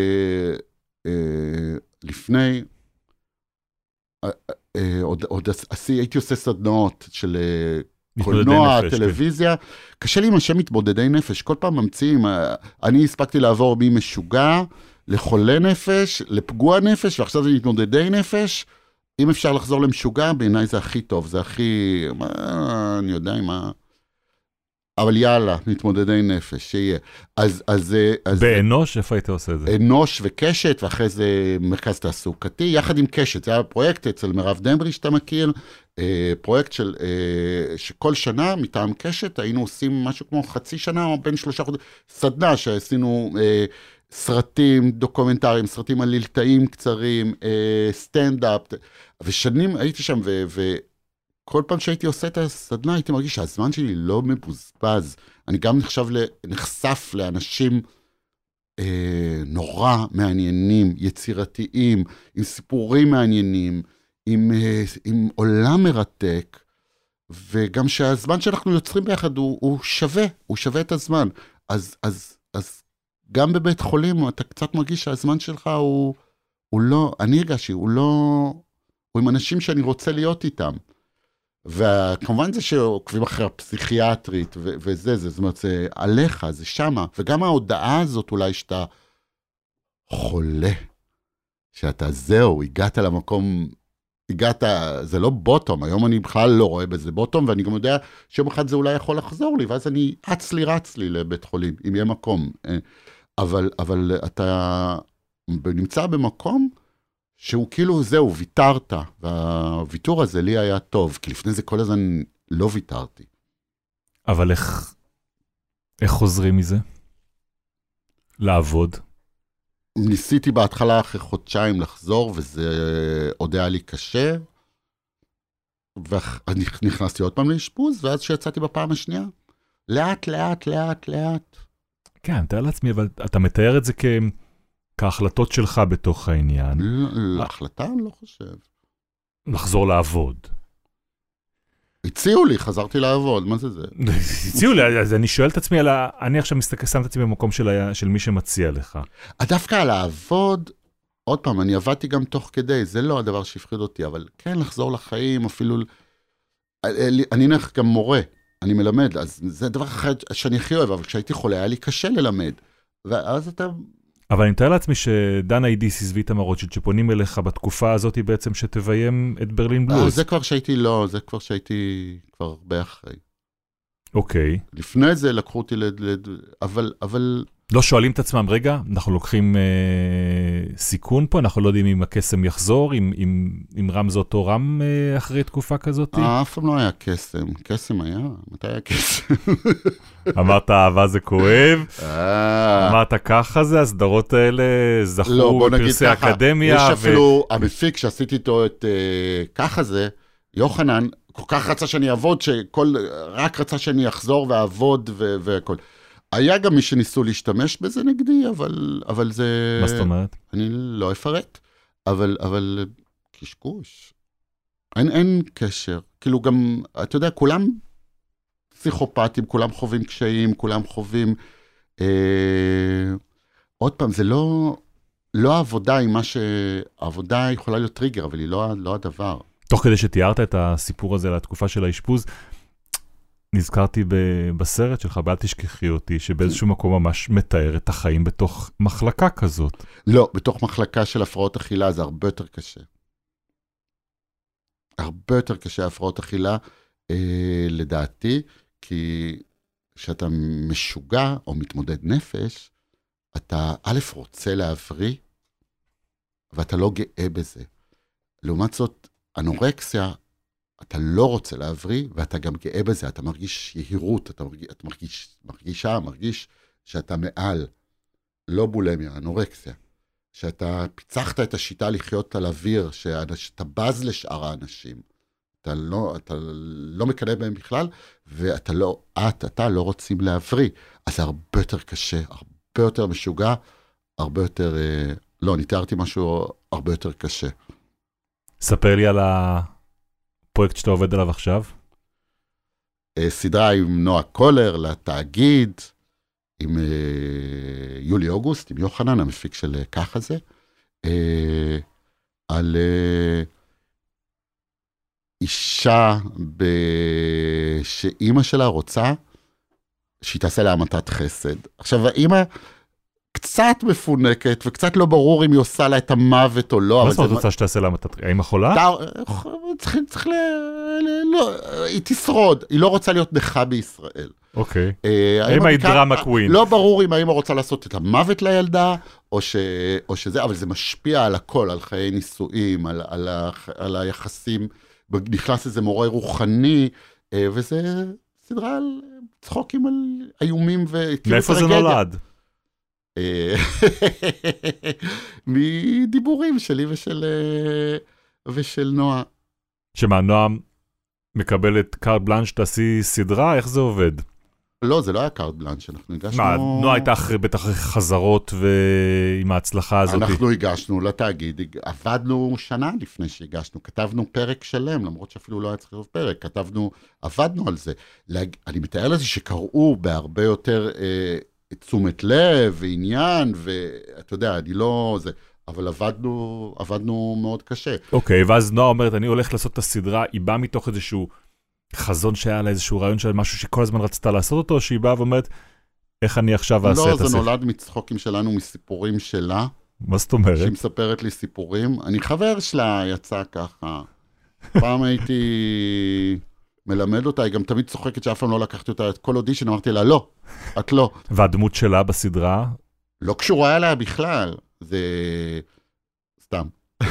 לפני, עוד הייתי עושה סדנאות של קולנוע, טלוויזיה. קשה לי עם השם מתמודדי נפש, כל פעם ממציאים, אני הספקתי לעבור משוגע לחולה נפש, לפגוע נפש, ועכשיו זה מתמודדי נפש. אם אפשר לחזור למשוגע, בעיניי זה הכי טוב, זה הכי, אני יודע מה, אבל יאללה, מתמודדי נפש, שיהיה. אז באנוש, איפה היית עושה את זה? אנוש וקשת, ואחרי זה מרכז תעסוקתי, יחד עם קשת, זה היה פרויקט אצל מירב דמברי, שאתה מכיר, פרויקט שכל שנה, מטעם קשת, היינו עושים משהו כמו חצי שנה, או בין 3 חודשים, סדנה שעשינו סרטים דוקומנטריים, סרטים על לילתאים קצרים, סטנד-אפ, ושנים הייתי שם, וכל פעם שהייתי עושה את הסדנה, הייתי מרגיש שהזמן שלי לא מבוזבז. אני גם נחשף לאנשים נורא מעניינים, יצירתיים, עם סיפורים מעניינים, עם עולם מרתק, וגם שהזמן שאנחנו יוצרים ביחד הוא שווה את הזמן. אז גם בבית חולים אתה קצת מרגיש שהזמן שלך הוא לא, אני הרגשתי, הוא עם אנשים שאני רוצה להיות איתם. וכמובן זה שעוקבים אחרי הפסיכיאטרית וזה, זאת אומרת, זה עליך, זה שמה. וגם ההודעה הזאת אולי שאתה חולה, שאתה זהו, הגעת למקום, זה לא בוטום, היום אני בכלל לא רואה בזה בוטום, ואני גם יודע שיום אחד זה אולי יכול לחזור לי, ואז אני רץ לי לבית חולים, אם יהיה מקום. אבל אתה נמצא במקום שהוא כאילו זהו, ויתרת, והוויתור הזה לי היה טוב, כי לפני זה כל הזמן לא ויתרתי. אבל איך חוזרים מזה? לעבוד? ניסיתי בהתחלה אחרי חודשיים לחזור, וזה עוד היה לי קשה, ואני נכנסתי עוד פעם לאשפוז, ואז שיצאתי בפעם השנייה, לאט. כן, תאר לעצמי, אבל אתה מתאר את זה כהחלטות שלך בתוך העניין. להחלטה? אני לא חושב. לחזור לעבוד. הציעו לי, חזרתי לעבוד, מה זה? הציעו לי, אז אני שואל את עצמי, אני עכשיו שם את עצמי במקום של מי שמציע לך. דווקא על לעבוד, עוד פעם, אני עבדתי גם תוך כדי, זה לא הדבר שהפחיד אותי, אבל כן, לחזור לחיים, אפילו, אני נלך גם מורה, אני מלמד, אז זה הדבר אחד שאני הכי אוהב, אבל כשהייתי חולה, היה לי קשה ללמד, ואז אתה... אבל אני מתאר לעצמי שדנה אידיסיס ואיתמר רוטשילד שפונים אליך בתקופה הזאת בעצם שתביים את ברלין בלוז. זה כבר שהייתי כבר הרבה אחרי. אוקיי. לפני זה לקחו אותי אבל... לא שואלים את עצמם, רגע, אנחנו לוקחים סיכון פה, אנחנו לא יודעים אם הקסם יחזור, אם רם זה אותו רם אחרי תקופה כזאת? אף פעם לא היה קסם. קסם היה? מתי היה קסם? אמרת, אהבה זה כואב, אמרת ככה זה, הסדרות האלה זכו בפרסי אקדמיה. יש אפילו, המפיק שעשיתי איתו את ככה זה, יוחנן, כל כך רצה שאני אעבוד, רק רצה שאני אחזור ואעבוד והכל. היה גם מי שניסו להשתמש בזה נגדי, אבל זה... מה זאת אומרת? אני לא אפרט, אבל קשקוש. אין קשר. כאילו גם, אתה יודע, כולם פסיכופטים, כולם חווים קשיים, כולם חווים... עוד פעם, זה לא העבודה עם מה העבודה יכולה להיות טריגר, אבל היא לא הדבר. תוך כדי שתיארת את הסיפור הזה לתקופה של האשפוז, נזכרתי בסרט שלך, באל תשכחי אותי, שבאיזשהו מקום ממש מתאר את החיים בתוך מחלקה כזאת. לא, בתוך מחלקה של הפרעות אכילה זה הרבה יותר קשה. הרבה יותר קשה הפרעות אכילה, לדעתי, כי כשאתה משוגע או מתמודד נפש, אתה א' רוצה להבריא, ואתה לא גאה בזה. לעומת זאת, אנורקסיה, אתה לא רוצה להבריא, ואתה גם גאה בזה, אתה מרגיש יהירות, אתה מרגיש שאתה מעל, לא בולמיה, אנורקסיה, שאתה פיצחת את השיטה לחיות על אוויר, שאתה בז לשאר האנשים, אתה לא מקנה בהם בכלל, ואתה לא רוצים להבריא, אז זה הרבה יותר קשה, הרבה יותר משוגע, הרבה יותר, לא, אני תיארתי משהו הרבה יותר קשה. ספר לי על הפרויקט שאתה עובד עליו עכשיו. סדרה עם נועה קולר לתאגיד, עם יולי אוגוסט, עם יוחנן, המפיק של ככה זה, על אישה שאימא שלה רוצה שהיא תעשה לה המתת חסד. עכשיו, האימא קצת מפונקת, וקצת לא ברור אם היא עושה לה את המוות או לא. מה זאת רוצה שתעשה לה המתת חסד? האמא חולה? צריך לא, היא תשרוד, היא לא רוצה להיות נכה בישראל. אוקיי. האמא היא דרמה קווין. לא ברור אם האמא רוצה לעשות את המוות לילדה, או שזה, אבל זה משפיע על הכל, על חיי נישואים, על היחסים, נכנס איזה מורה רוחני, וזה סדרה על צחוקים על איומים וכאילו מאיפה זה נולד? מדיבורים שלי ושל נועה. שמה, נועה מקבלת קארט בלנש, תעשי סדרה? איך זה עובד? לא, זה לא היה קארט בלנש, אנחנו הגשנו... מה, נועה הייתה בטח חזרות ועם ההצלחה הזאת? אנחנו הגשנו לתאגיד, עבדנו שנה לפני שהגשנו, כתבנו פרק שלם, למרות שאפילו לא היה צריך להיות פרק, עבדנו על זה. אני מתאר לזה שקראו בהרבה יותר תשומת לב ועניין, ואתה יודע, אני לא... אבל עבדנו מאוד קשה. אוקיי, ואז נועה אומרת, אני הולך לעשות את הסדרה, היא באה מתוך איזשהו חזון שהיה לה איזשהו רעיון של משהו שכל הזמן רצתה לעשות אותו, שהיא באה ואומרת, איך אני עכשיו אעשה את הסרט? לא, זה נולד מצחוקים שלנו, מסיפורים שלה. מה זאת אומרת? שהיא מספרת לי סיפורים. אני חבר שלה, יצא ככה. פעם הייתי מלמד אותה, היא גם תמיד צוחקת שאף פעם לא לקחתי אותה את כל אודישן, אמרתי לה, לא, את לא. והדמות שלה בסדרה? לא קשורה אליה בכלל. זה סתם.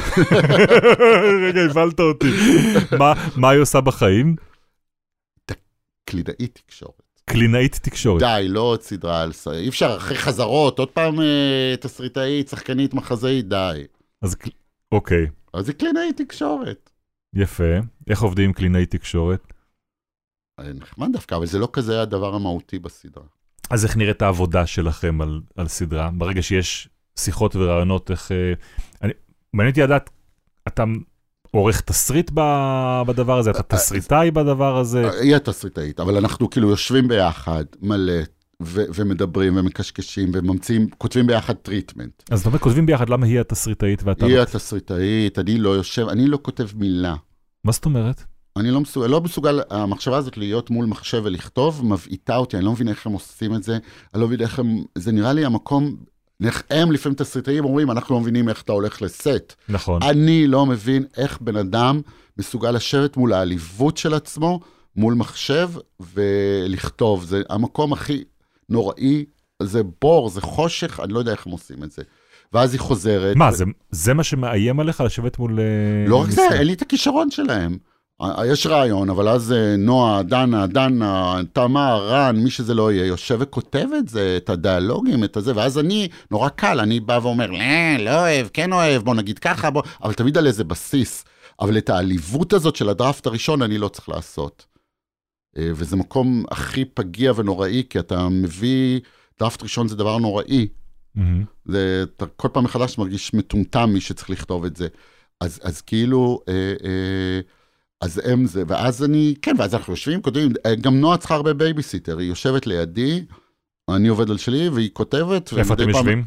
רגע, הבלת אותי. מה היא עושה בחיים? קלינאית תקשורת. קלינאית תקשורת. די, לא עוד סדרה על סרט. אי אפשר אחרי חזרות, עוד פעם תסריטאית, שחקנית, מחזאית, די. אז אוקיי. אז זה קלינאית תקשורת. יפה. איך עובדים עם קלינאית תקשורת? נחמד דווקא, אבל זה לא כזה הדבר המהותי בסדרה. אז איך נראית העבודה שלכם על סדרה? ברגע שיש שיחות ורעיונות, איך... מעניין אותי לדעת, אתה עורך תסריט בדבר הזה? אתה תסריטאי בדבר הזה? היא התסריטאית, אבל אנחנו כאילו יושבים ביחד, מלא, ומדברים ומקשקשים וממציאים, כותבים ביחד טריטמנט. אז אתה אומר, כותבים ביחד, למה היא התסריטאית ואתה... היא התסריטאית, אני לא יושב, אני לא כותב מילה. מה זאת אומרת? אני לא מסוגל, המחשבה הזאת להיות מול מחשב ולכתוב, מבעיטה אותי, אני לא מבין איך הם עושים את זה, אני לא מבין איך הם, זה נראה לי המקום, הם לפעמים תסריטאים אומרים, אנחנו לא מבינים איך אתה הולך לסט. נכון. אני לא מבין איך בן אדם מסוגל לשבת מול העליבות של עצמו, מול מחשב ולכתוב. זה המקום הכי נוראי, זה בור, זה חושך, אני לא יודע איך הם עושים את זה. ואז היא חוזרת. מה, זה מה שמאיים עליך לשבת מול... לא רק זה, אין לי את הכישרון שלהם. יש רעיון, אבל אז נועה, דנה, תמר, רן, מי שזה לא יהיה, יושב וכותב את זה, את הדיאלוגים, את הזה, ואז אני, נורא קל, אני בא ואומר, לא אוהב, כן אוהב, בוא נגיד ככה, בוא, אבל תמיד על איזה בסיס. אבל את העליבות הזאת של הדראפט הראשון, אני לא צריך לעשות. וזה מקום הכי פגיע ונוראי, כי אתה מביא, דראפט ראשון זה דבר נוראי. אתה כל פעם מחדש מרגיש מטומטם מי שצריך לכתוב את זה. אז כאילו... אז הם זה, ואז אני, כן, ואז אנחנו יושבים, כותבים, גם נועה צריכה הרבה בייביסיטר, היא יושבת לידי, אני עובד על שלי, והיא כותבת. איפה אתם יושבים?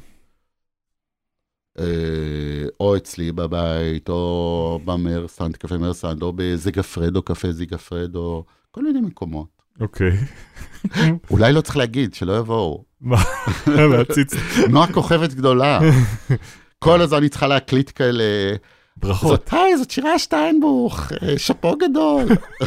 או אצלי בבית, או במרסנד, קפה מרסנד, או בזיגפרדו, קפה זיגפרדו, כל מיני מקומות. אוקיי. אולי לא צריך להגיד, שלא יבואו. מה? להציץ. נועה כוכבת גדולה. כל הזמן אני צריכה להקליט כאלה... ברכות. זאת שירה שטיינבוך, שפו גדול.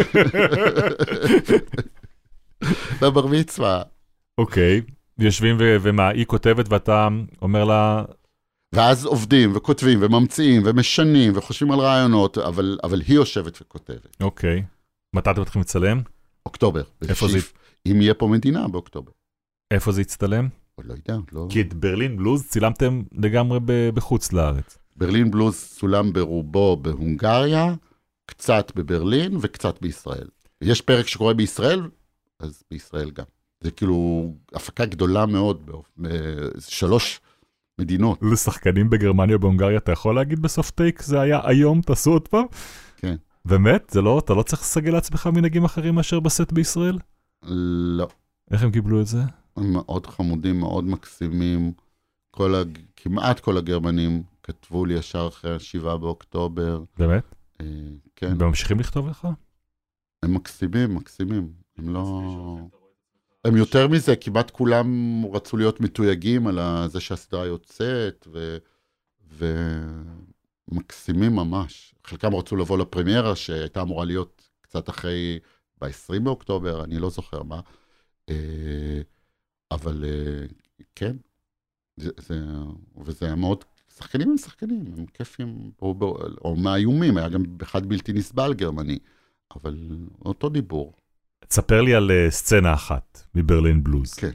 בבר מצווה. אוקיי, יושבים ומה, היא כותבת ואתה אומר לה... ואז עובדים וכותבים וממציאים ומשנים וחושבים על רעיונות, אבל היא יושבת וכותבת. אוקיי. מתי אתם מתחילים לצלם? אוקטובר. איפה זה? אם יהיה פה מדינה באוקטובר. איפה זה יצטלם? לא יודע. כי את ברלין בלוז צילמתם לגמרי בחוץ לארץ. ברלין בלוז צולם ברובו בהונגריה, קצת בברלין וקצת בישראל. יש פרק שקורה בישראל, אז בישראל גם. זה כאילו הפקה גדולה מאוד, 3 מדינות. לשחקנים בגרמניה ובהונגריה, אתה יכול להגיד בסוף טייק, זה היה היום, תעשו עוד פעם? כן. באמת? אתה לא צריך לסגל לעצמך מנהגים אחרים מאשר בסט בישראל? לא. איך הם קיבלו את זה? הם מאוד חמודים, מאוד מקסימים. כמעט כל הגרמנים כתבו לי ישר אחרי 7 באוקטובר. באמת? כן. הם ממשיכים לכתוב לך? הם מקסימים. הם לא... הם יותר מזה, כמעט כולם רצו להיות מתויגים על זה שהסדרה יוצאת, ומקסימים ממש. חלקם רצו לבוא לפרמיירה, שהייתה אמורה להיות קצת אחרי, ב-20 באוקטובר, אני לא זוכר מה. אבל כן, וזה היה מאוד, שחקנים הם שחקנים, הם כיפים, או מאיומים, היה גם אחד בלתי נסבל גרמני, אבל אותו דיבור. תספר לי על סצנה אחת מברלין בלוז. כן.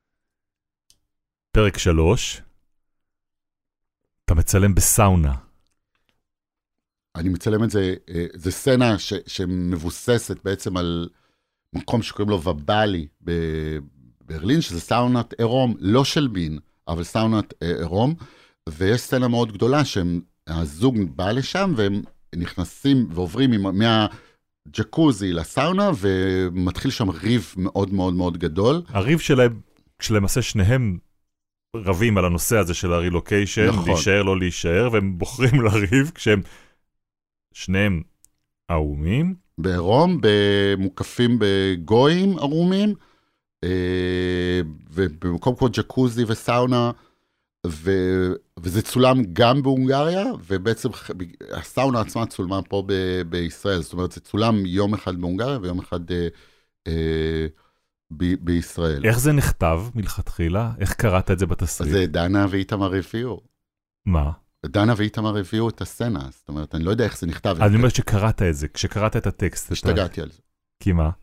פרק 3, אתה מצלם בסאונה. אני מצלם את זה, זה סצנה שמבוססת בעצם על מקום שקוראים לו ובלי בברלין, שזה סאונת עירום, לא של בין, אבל סאונת עירום, ויש סצנה מאוד גדולה שהזוג בא לשם, והם נכנסים ועוברים מהג'קוזי לסאונה, ומתחיל שם ריב מאוד מאוד מאוד גדול. הריב שלהם, כשלמעשה שניהם רבים על הנושא הזה של הרילוקיישן, נכון. להישאר לא להישאר, והם בוחרים לריב כשהם שניהם ערומים. בעירום, מוקפים בגויים ערומים, ובמקום כמו ג'קוזי וסאונה, וזה צולם גם בהונגריה, ובעצם הסאונה עצמה צולמה פה בישראל, זאת אומרת, זה צולם יום אחד בהונגריה ויום אחד בישראל. איך זה נכתב מלכתחילה? איך קראת את זה בתסריט? זה דנה ואיתמר הביאו. מה? דנה ואיתמר הביאו את הסצנה, זאת אומרת, אני לא יודע איך זה נכתב. אני אומר שקראת את זה, כשקראת את הטקסט. השתגעתי על זה. כי מה?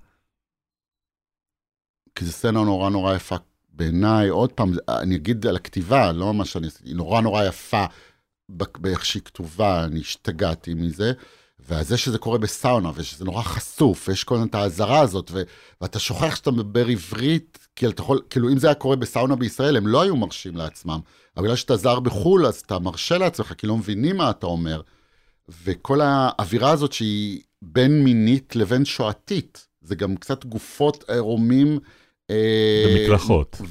כי זו סצנה נורא נורא יפה בעיניי, עוד פעם, אני אגיד על הכתיבה, לא מה שאני, היא נורא נורא יפה באיך שהיא כתובה, אני השתגעתי מזה, וזה שזה קורה בסאונה, ושזה נורא חשוף, ויש כל את ההזרה הזאת, ואתה שוכח שאתה מדבר עברית, כי אתה יכול, כאילו אם זה היה קורה בסאונה בישראל, הם לא היו מרשים לעצמם, אבל בגלל שאתה זר בחול, אז אתה מרשה לעצמך, כי לא מבינים מה אתה אומר, וכל האווירה הזאת שהיא בין מינית לבין שואתית, זה גם קצת גופות עירומים, במקלחות.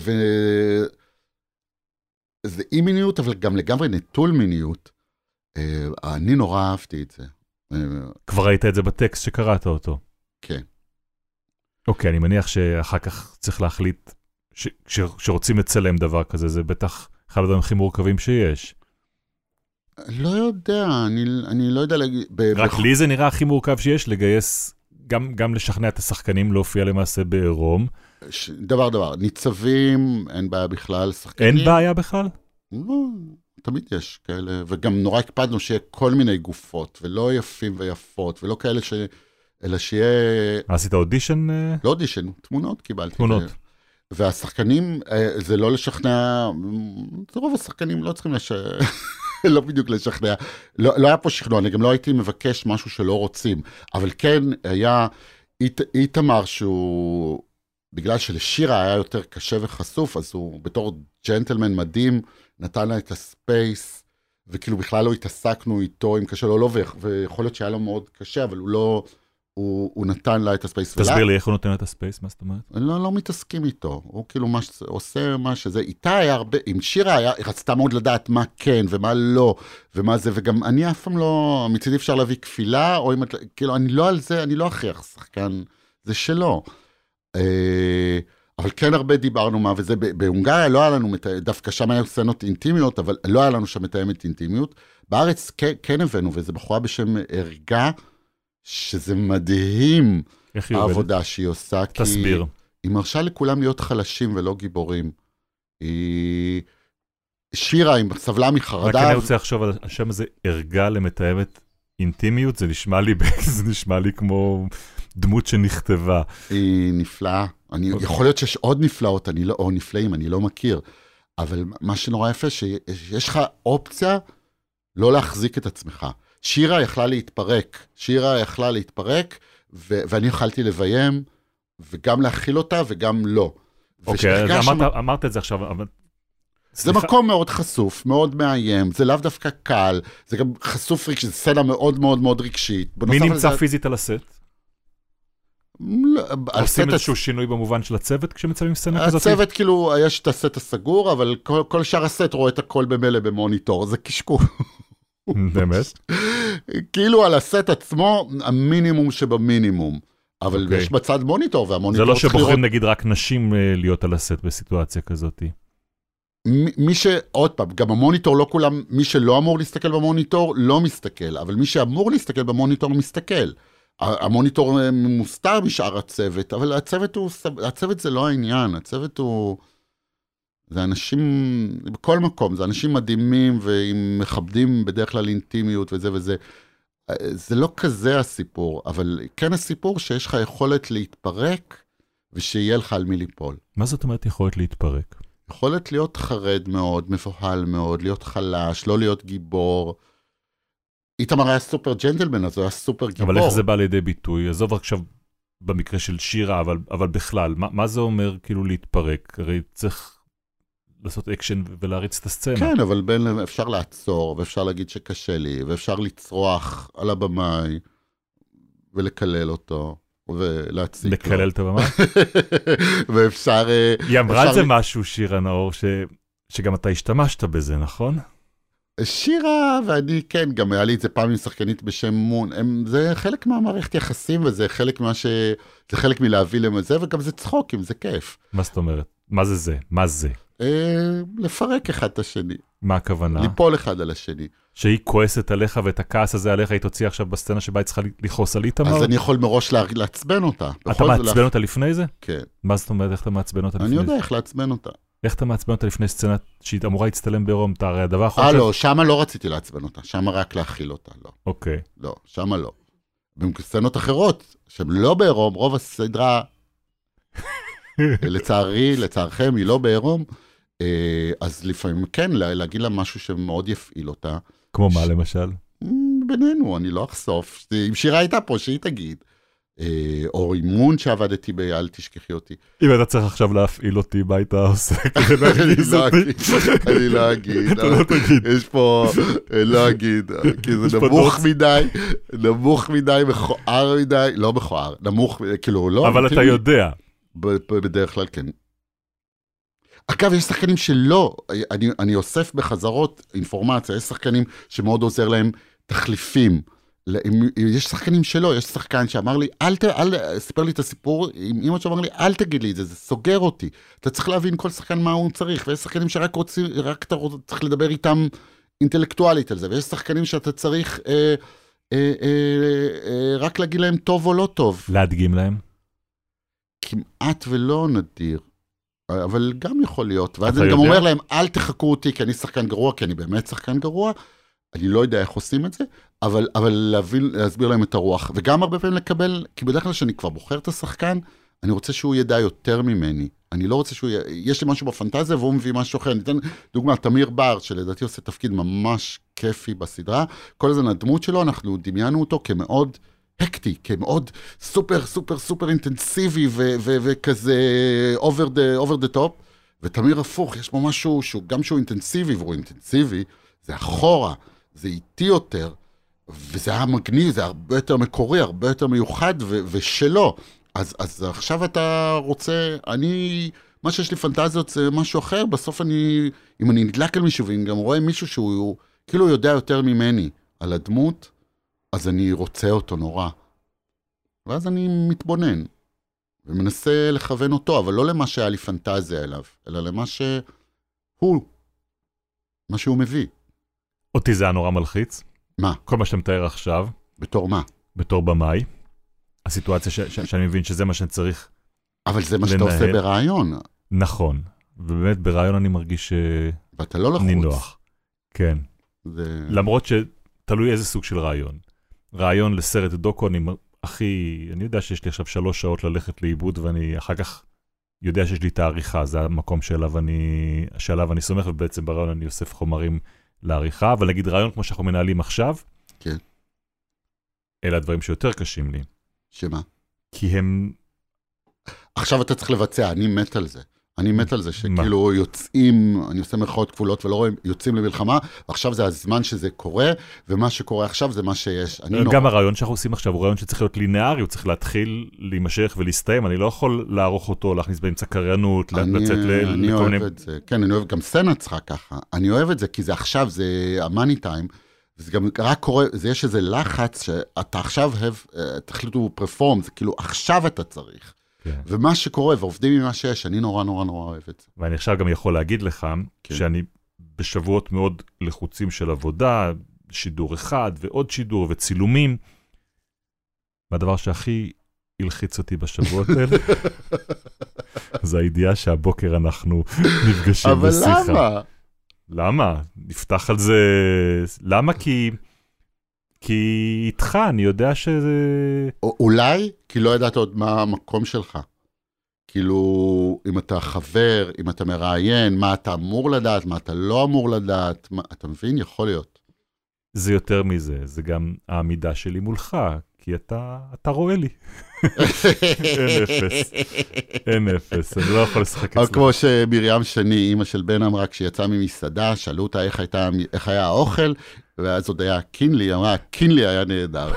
זה אי מיניות, אבל גם לגמרי נטול מיניות. אני נורא אהבתי את זה. כבר ראית את זה בטקסט שקראת אותו. כן. אוקיי, אני מניח שאחר כך צריך להחליט שרוצים לצלם דבר כזה, זה בטח אחד הדברים הכי מורכבים שיש. לא יודע, אני לא יודע להגיד... רק לי זה נראה הכי מורכב שיש, לגייס גם לשכנע את השחקנים להופיע למעשה בעירום. דבר, ניצבים, אין בעיה בכלל, שחקנים. אין בעיה בכלל? לא, תמיד יש כאלה, וגם נורא הקפדנו שיהיה כל מיני גופות, ולא יפים ויפות, ולא כאלה אלא שיהיה... עשית אודישן? לא אודישן, תמונות קיבלתי. תמונות. והשחקנים, זה לא לשכנע, רוב השחקנים לא צריכים לא בדיוק לשכנע. לא היה פה שכנוע, אני גם לא הייתי מבקש משהו שלא רוצים, אבל כן היה איתמר שהוא, בגלל שלשירה היה יותר קשה וחשוף, אז הוא בתור ג'נטלמן מדהים, נתן לה את הספייס, וכאילו בכלל לא התעסקנו איתו, אם קשה לו לא, ויכול להיות שהיה לו מאוד קשה, אבל הוא לא... הוא נתן לה את הספייס. תסביר לי איך הוא נותן לה את הספייס, מה זאת אומרת? לא מתעסקים איתו, הוא כאילו עושה מה שזה, איתה היה הרבה, עם שירה היה, רצתה מאוד לדעת מה כן ומה לא, ומה זה, וגם אני אף פעם לא, מצידי אפשר להביא כפילה, או אם את, כאילו, אני לא על זה, אני לא הכריח שחקן, זה שלו. אבל כן הרבה דיברנו מה, וזה, בהונגריה לא היה לנו, דווקא שם היה סצנות אינטימיות, אבל לא היה לנו שם מתאמת אינטימיות. בארץ כן הבאנו, וזה בחורה בשם ארגה, שזה מדהים העבודה שהיא עושה. תסביר. היא מרשה לכולם להיות חלשים ולא גיבורים. היא שירה, היא סבלה מחרדה. רק אני רוצה לחשוב על השם הזה, ארגה למתאמת אינטימיות, זה נשמע לי כמו דמות שנכתבה. היא נפלאה. יכול להיות שיש עוד נפלאות, או נפלאים, אני לא מכיר. אבל מה שנורא יפה, שיש לך אופציה לא להחזיק את עצמך. שירה יכלה להתפרק, ואני יכלתי לביים, וגם להכיל אותה, וגם לא. אוקיי, אז אמרת את זה עכשיו, אבל... זה מקום מאוד חשוף, מאוד מאיים, זה לאו דווקא קל, זה גם חשוף רגשית, זה סצנה מאוד מאוד מאוד רגשית. מי נמצא פיזית על הסט? עושים איזשהו שינוי במובן של הצוות כשמצלמים סצנה כזאת? הצוות כאילו, יש את הסט הסגור, אבל כל שאר הסט רואה את הכל במלא במוניטור, זה קשקור. באמת? כאילו על הסט עצמו, המינימום שבמינימום. אבל יש בצד מוניטור, והמוניטור... זה לא שבוחרים נגיד רק נשים להיות על הסט בסיטואציה כזאת. מי עוד פעם, גם המוניטור לא כולם, מי שלא אמור להסתכל במוניטור, לא מסתכל, אבל מי שאמור להסתכל במוניטור מסתכל. המוניטור מוסתר משאר הצוות, אבל הצוות זה לא העניין, הצוות הוא... זה אנשים, בכל מקום, זה אנשים מדהימים, והם מכבדים בדרך כלל אינטימיות וזה וזה. זה לא כזה הסיפור, אבל כן הסיפור שיש לך יכולת להתפרק, ושיהיה לך על מי ליפול. מה זאת אומרת יכולת להתפרק? יכולת להיות חרד מאוד, מבוהל מאוד, להיות חלש, לא להיות גיבור. איתמר היה סופר ג'נטלמן, אז הוא היה סופר גיבור. אבל איך זה בא לידי ביטוי? עזוב עכשיו במקרה של שירה, אבל בכלל, מה זה אומר כאילו להתפרק? הרי צריך... לעשות אקשן ולהריץ את הסצנה. כן, אבל אפשר לעצור, ואפשר להגיד שקשה לי, ואפשר לצרוח על הבמאי, ולקלל אותו, ולהציק לו. לקלל את הבמאי? ואפשר... היא אמרה זה משהו, שירה נאור, שגם אתה השתמשת בזה, נכון? שירה, ואני כן, גם היה לי את זה פעם עם שחקנית בשם מון, זה חלק מהמערכת יחסים, וזה חלק זה חלק מלהביא לזה, וגם זה צחוקים, זה כיף. מה זאת אומרת? מה זה זה? מה זה? לפרק אחד את השני. מה הכוונה? ליפול אחד על השני. שהיא כועסת עליך ואת הכעס הזה עליך, היא תוציא עכשיו בסצנה שבה היא צריכה לכעוס על איתמר? אז אני יכול מראש לעצבן אותה. אתה מעצבן אותה לפני זה? כן. מה זאת אומרת, איך אתה מעצבן אותה לפני אני זה? יודע איך לעצבן אותה. איך אתה מעצבן אותה לפני סצנה שהיא אמורה להצטלם בעירום? אתה הרי הדבר האחרון לא, שמה לא רציתי לעצבן אותה, שמה רק להכיל אותה, לא. אוקיי. לא, שמה לא. בסצנות אחרות, שהן לא בעירום, רוב הסדרה, לצערכם, היא לא בעירום, אז לפעמים כן, להגיד לה משהו שמאוד יפעיל אותה. כמו מה למשל? בינינו, אני לא אחשוף. אם שירה הייתה פה, שהיא תגיד. או אימון שעבדתי אל תשכחי אותי. אם אתה צריך עכשיו להפעיל אותי, מה היית עושה? אני לא אגיד. אתה לא תגיד. יש פה, לא אגיד, כי זה נמוך מדי, מכוער מדי, לא מכוער, נמוך, כאילו לא. אבל אתה יודע. בדרך כלל כן. אגב, יש שחקנים שלא, אני אוסף בחזרות אינפורמציה, יש שחקנים שמאוד עוזר להם תחליפים. יש שחקנים שלא, יש שחקן שאמר לי, ספר לי את הסיפור, עם אמא שאמר לי, אל תגיד לי את זה, זה סוגר אותי. אתה צריך להבין כל שחקן מה הוא צריך, ויש שחקנים שרק רוצים, רק אתה צריך לדבר איתם אינטלקטואלית על זה, ויש שחקנים שאתה צריך רק להגיד להם טוב או לא טוב. להדגים להם? כמעט ולא נדיר, אבל גם יכול להיות. ואז אני גם אומר להם, אל תחכו אותי, כי אני שחקן גרוע, כי אני באמת שחקן גרוע. אני לא יודע איך עושים את זה, אבל להסביר להם את הרוח. וגם הרבה פעמים לקבל, כי בדרך כלל שאני כבר בוחר את השחקן, אני רוצה שהוא ידע יותר ממני. אני לא רוצה שהוא יש לי משהו בפנטזיה, והוא מביא משהו אחר. אני אתן דוגמה, תמיר בר, שלדעתי עושה תפקיד ממש כיפי בסדרה. כל הזמן הדמות שלו, אנחנו דמיינו אותו כמאוד הקטי, כמאוד סופר, סופר, סופר אינטנסיבי, וכזה over the top. ותמיר הפוך, יש בו משהו, גם שהוא אינטנסיבי, והוא אינטנסיבי, זה אחורה, זה איטי יותר, וזה היה מגניב, זה הרבה יותר מקורי, הרבה יותר מיוחד, ושלו. אז עכשיו אתה רוצה, מה שיש לי פנטזיות זה משהו אחר, בסוף אם אני נדלק על מישהו, ואם גם רואה מישהו שהוא כאילו יודע יותר ממני על הדמות, אז אני רוצה אותו נורא. ואז אני מתבונן, ומנסה לכוון אותו, אבל לא למה שהיה לי פנטזיה אליו, אלא למה מה שהוא מביא. אותי זה היה נורא מלחיץ. מה? כל מה שאתה מתאר עכשיו. בתור מה? בתור במאי. הסיטואציה שאני מבין שזה מה שאני צריך אבל זה מה שאתה עושה ברעיון. נכון. ובאמת ברעיון אני מרגיש ואתה לא לחוץ. נינוח. כן. למרות שתלוי איזה סוג של רעיון. רעיון לסרט דוקו, אני יודע שיש לי עכשיו 3 שעות ללכת לאיבוד, ואני אחר כך יודע שיש לי תאריכה, זה המקום שעליו אני סומך, ובעצם ברעיון אני אוסף חומרים לעריכה, אבל נגיד רעיון כמו שאנחנו מנהלים עכשיו, כן. אלה הדברים שיותר קשים לי. שמה? כי הם... עכשיו אתה צריך לבצע, אני מת על זה. אני מת על זה שכאילו יוצאים, אני עושה מרכאות כפולות ולא רואים, יוצאים למלחמה, ועכשיו זה הזמן שזה קורה, ומה שקורה עכשיו זה מה שיש. גם הרעיון שאנחנו עושים עכשיו הוא רעיון שצריך להיות לינארי, הוא צריך להתחיל להימשך ולהסתיים, אני לא יכול לערוך אותו, להכניס באמצע קריינות, לצאת אני אוהב את זה, כן, אני אוהב, גם סצנה צריכה ככה, אני אוהב את זה, כי זה עכשיו, זה המאני טיים, זה גם רק קורה, זה יש איזה לחץ, שאתה עכשיו תחליטו פרפורם, זה כאילו עכשיו אתה צריך. ומה שקורה, ועובדים ממה שיש, אני נורא נורא נורא אוהב את זה. ואני עכשיו גם יכול להגיד לך, שאני בשבועות מאוד לחוצים של עבודה, שידור אחד ועוד שידור וצילומים, והדבר שהכי הלחיץ אותי בשבועות האלה, זה הידיעה שהבוקר אנחנו נפגשים בשיחה. אבל למה? למה? נפתח על זה... למה? כי איתך, אני יודע שזה... אולי, כי לא ידעת עוד מה המקום שלך. כאילו, אם אתה חבר, אם אתה מראיין, מה אתה אמור לדעת, מה אתה לא אמור לדעת, אתה מבין? יכול להיות. זה יותר מזה, זה גם העמידה שלי מולך, כי אתה רואה לי. אין אפס, אני לא יכול לשחק אצלך. או כמו שמרים שני, אמא של בן אמרה, כשיצאה ממסעדה, שאלו אותה איך היה האוכל, ואז עוד היה קינלי, אמרה, קינלי היה נהדר.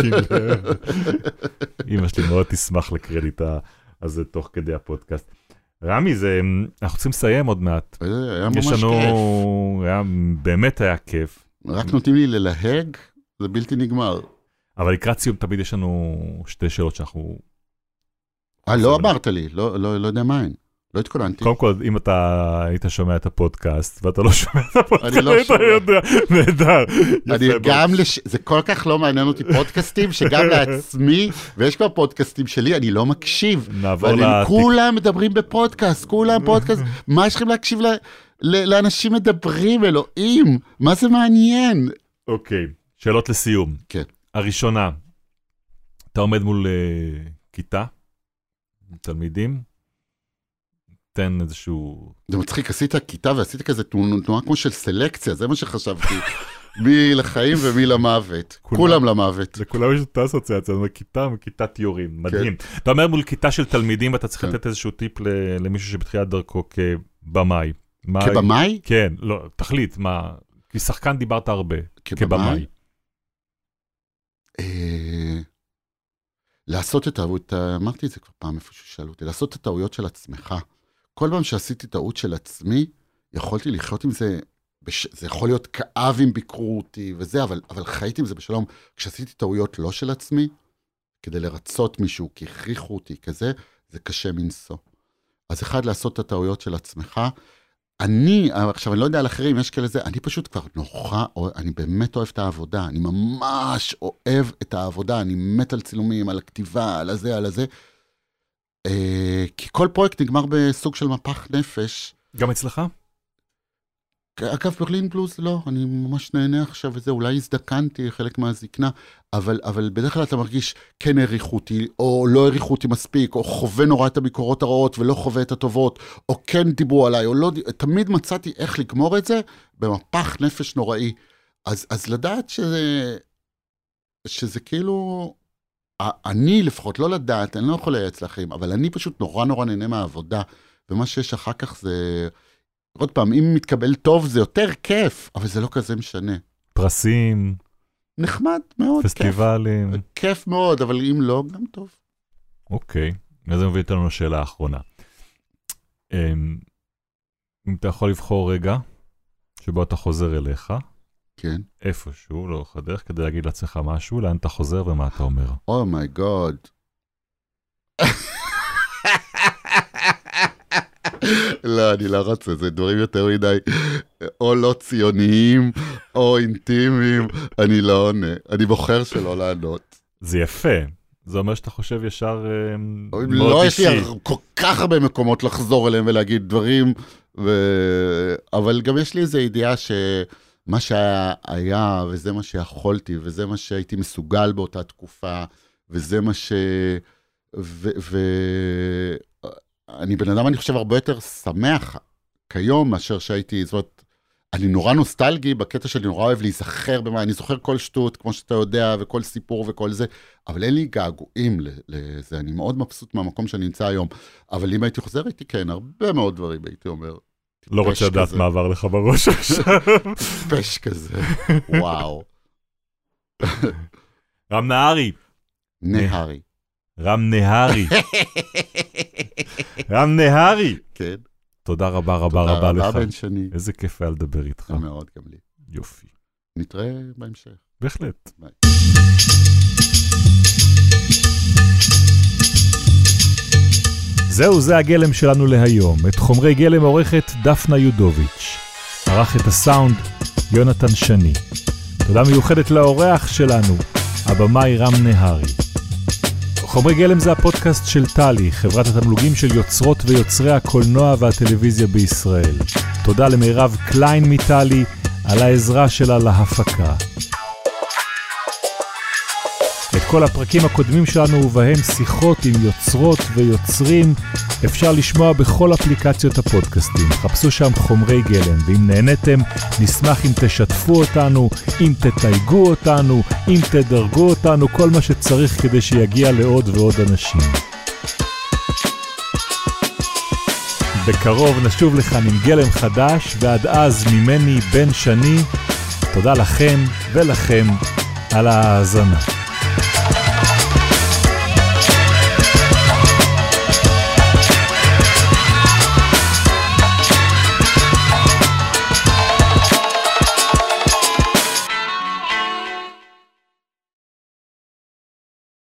אמא שלי מאוד תשמח לקרדיט הזה תוך כדי הפודקאסט. רמי, אנחנו צריכים לסיים עוד מעט. היה ממש כיף. באמת היה כיף. רק נותנים לי ללהג, זה בלתי נגמר. אבל לקראת סיום תמיד יש לנו 2 שאלות שאנחנו... לא אמרת לי, לא יודע מה הן. לא התכוננתי. קודם כל, אם אתה היית שומע את הפודקאסט, ואתה לא שומע את הפודקאסט, אני לא שומע. נהדר. זה כל כך לא מעניין אותי פודקאסטים, שגם לעצמי, ויש כבר פודקאסטים שלי, אני לא מקשיב. כולם מדברים בפודקאסט, כולם פודקאסט. מה יש לכם להקשיב לאנשים מדברים, אלוהים? מה זה מעניין? אוקיי, שאלות לסיום. כן. הראשונה, אתה עומד מול כיתה, תלמידים, תן איזשהו... זה מצחיק, עשית כיתה ועשית כזה תנועה כמו של סלקציה, זה מה שחשבתי. מי לחיים ומי למוות. כולם למוות. זה כולם יש את האסוציאציה, זאת אומרת, כיתה וכיתת יורים, מדהים. אתה אומר מול כיתה של תלמידים, ואתה צריך לתת איזשהו טיפ למישהו שבתחילת דרכו כבמאי. כבמאי? כן, לא, תחליט, מה... כי שחקן דיברת הרבה, כבמאי. לעשות את הטעויות, אמרתי את זה כבר פעם איפה ששאלו אותי, לעשות את הטעויות של עצמך. כל פעם שעשיתי טעות של עצמי, יכולתי לחיות עם זה, זה יכול להיות כאב אם ביקרו אותי וזה, אבל חייתי עם זה בשלום. כשעשיתי טעויות לא של עצמי, כדי לרצות מישהו, כי הכריחו אותי כזה, זה קשה מנסו. אז אחד, לעשות את הטעויות של עצמך. עכשיו אני לא יודע על אחרים, יש כאלה זה, אני פשוט כבר נורא, אני באמת אוהב את העבודה, אני ממש אוהב את העבודה, אני מת על צילומים, על הכתיבה, על הזה, על הזה. כי כל פרויקט נגמר בסוג של מפח נפש. גם אצלך? אגב, ברלין בלוז לא, אני ממש נהנה עכשיו וזה, אולי הזדקנתי חלק מהזקנה, אבל בדרך כלל אתה מרגיש כן העריכו אותי, או לא העריכו אותי מספיק, או חווה נורא את הביקורות הרעות ולא חווה את הטובות, או כן דיברו עליי, או לא, תמיד מצאתי איך לגמור את זה במפח נפש נוראי. אז לדעת שזה כאילו, אני לפחות לא לדעת, אני לא יכול לייעץ לאחרים, אבל אני פשוט נורא נורא נהנה מהעבודה, ומה שיש אחר כך זה... עוד פעם, אם מתקבל טוב זה יותר כיף, אבל זה לא כזה משנה. פרסים. נחמד מאוד. פסטיבלים. כיף מאוד, אבל אם לא, גם טוב. אוקיי, אז זה מביא אותנו לשאלה האחרונה. אם אתה יכול לבחור רגע, שבו אתה חוזר אליך, כן. איפשהו, לאורך הדרך, כדי להגיד לעצמך משהו, לאן אתה חוזר ומה אתה אומר. מי גוד. לא, אני לא רוצה, זה דברים יותר מדי, או לא ציוניים, או אינטימיים, אני לא עונה, אני בוחר שלא לענות. זה יפה, זה אומר שאתה חושב ישר מאוד אישי. לא, יש לי כל כך הרבה מקומות לחזור אליהם ולהגיד דברים, אבל גם יש לי איזו ידיעה שמה שהיה, וזה מה שיכולתי, וזה מה שהייתי מסוגל באותה תקופה, וזה מה אני בן אדם, אני חושב, הרבה יותר שמח כיום מאשר שהייתי, זאת אומרת, אני נורא נוסטלגי, בקטע שלי נורא אוהב להיזכר במה, אני זוכר כל שטות, כמו שאתה יודע, וכל סיפור וכל זה, אבל אין לי געגועים לזה, אני מאוד מבסוט מהמקום שאני נמצא היום, אבל אם הייתי חוזר, הייתי כן, הרבה מאוד דברים, הייתי אומר. לא רוצה לדעת מה עבר לך בראש עכשיו. פש כזה, וואו. רם נהרי. נהרי. רם נהרי. רם נהרי. כן. תודה רבה רבה רבה לך. תודה רבה בן שני. איזה כיף היה לדבר איתך. מאוד גם לי. יופי. נתראה בהמשך. בהחלט. ביי. זהו, זה הגלם שלנו להיום. את חומרי גלם עורכת דפנה יודוביץ'. ערך את הסאונד יונתן שני. תודה מיוחדת לאורח שלנו, הבמאי רם נהרי. חומרי גלם זה הפודקאסט של טלי, חברת התמלוגים של יוצרות ויוצרי הקולנוע והטלוויזיה בישראל. תודה למירב קליין מטלי על העזרה שלה להפקה. את כל הפרקים הקודמים שלנו ובהם שיחות עם יוצרות ויוצרים אפשר לשמוע בכל אפליקציות הפודקאסטים. חפשו שם חומרי גלם, ואם נהניתם נשמח אם תשתפו אותנו, אם תתייגו אותנו, אם תדרגו אותנו, כל מה שצריך כדי שיגיע לעוד ועוד אנשים. בקרוב נשוב לכאן עם גלם חדש, ועד אז ממני בן שני, תודה לכם ולכם על ההאזנה.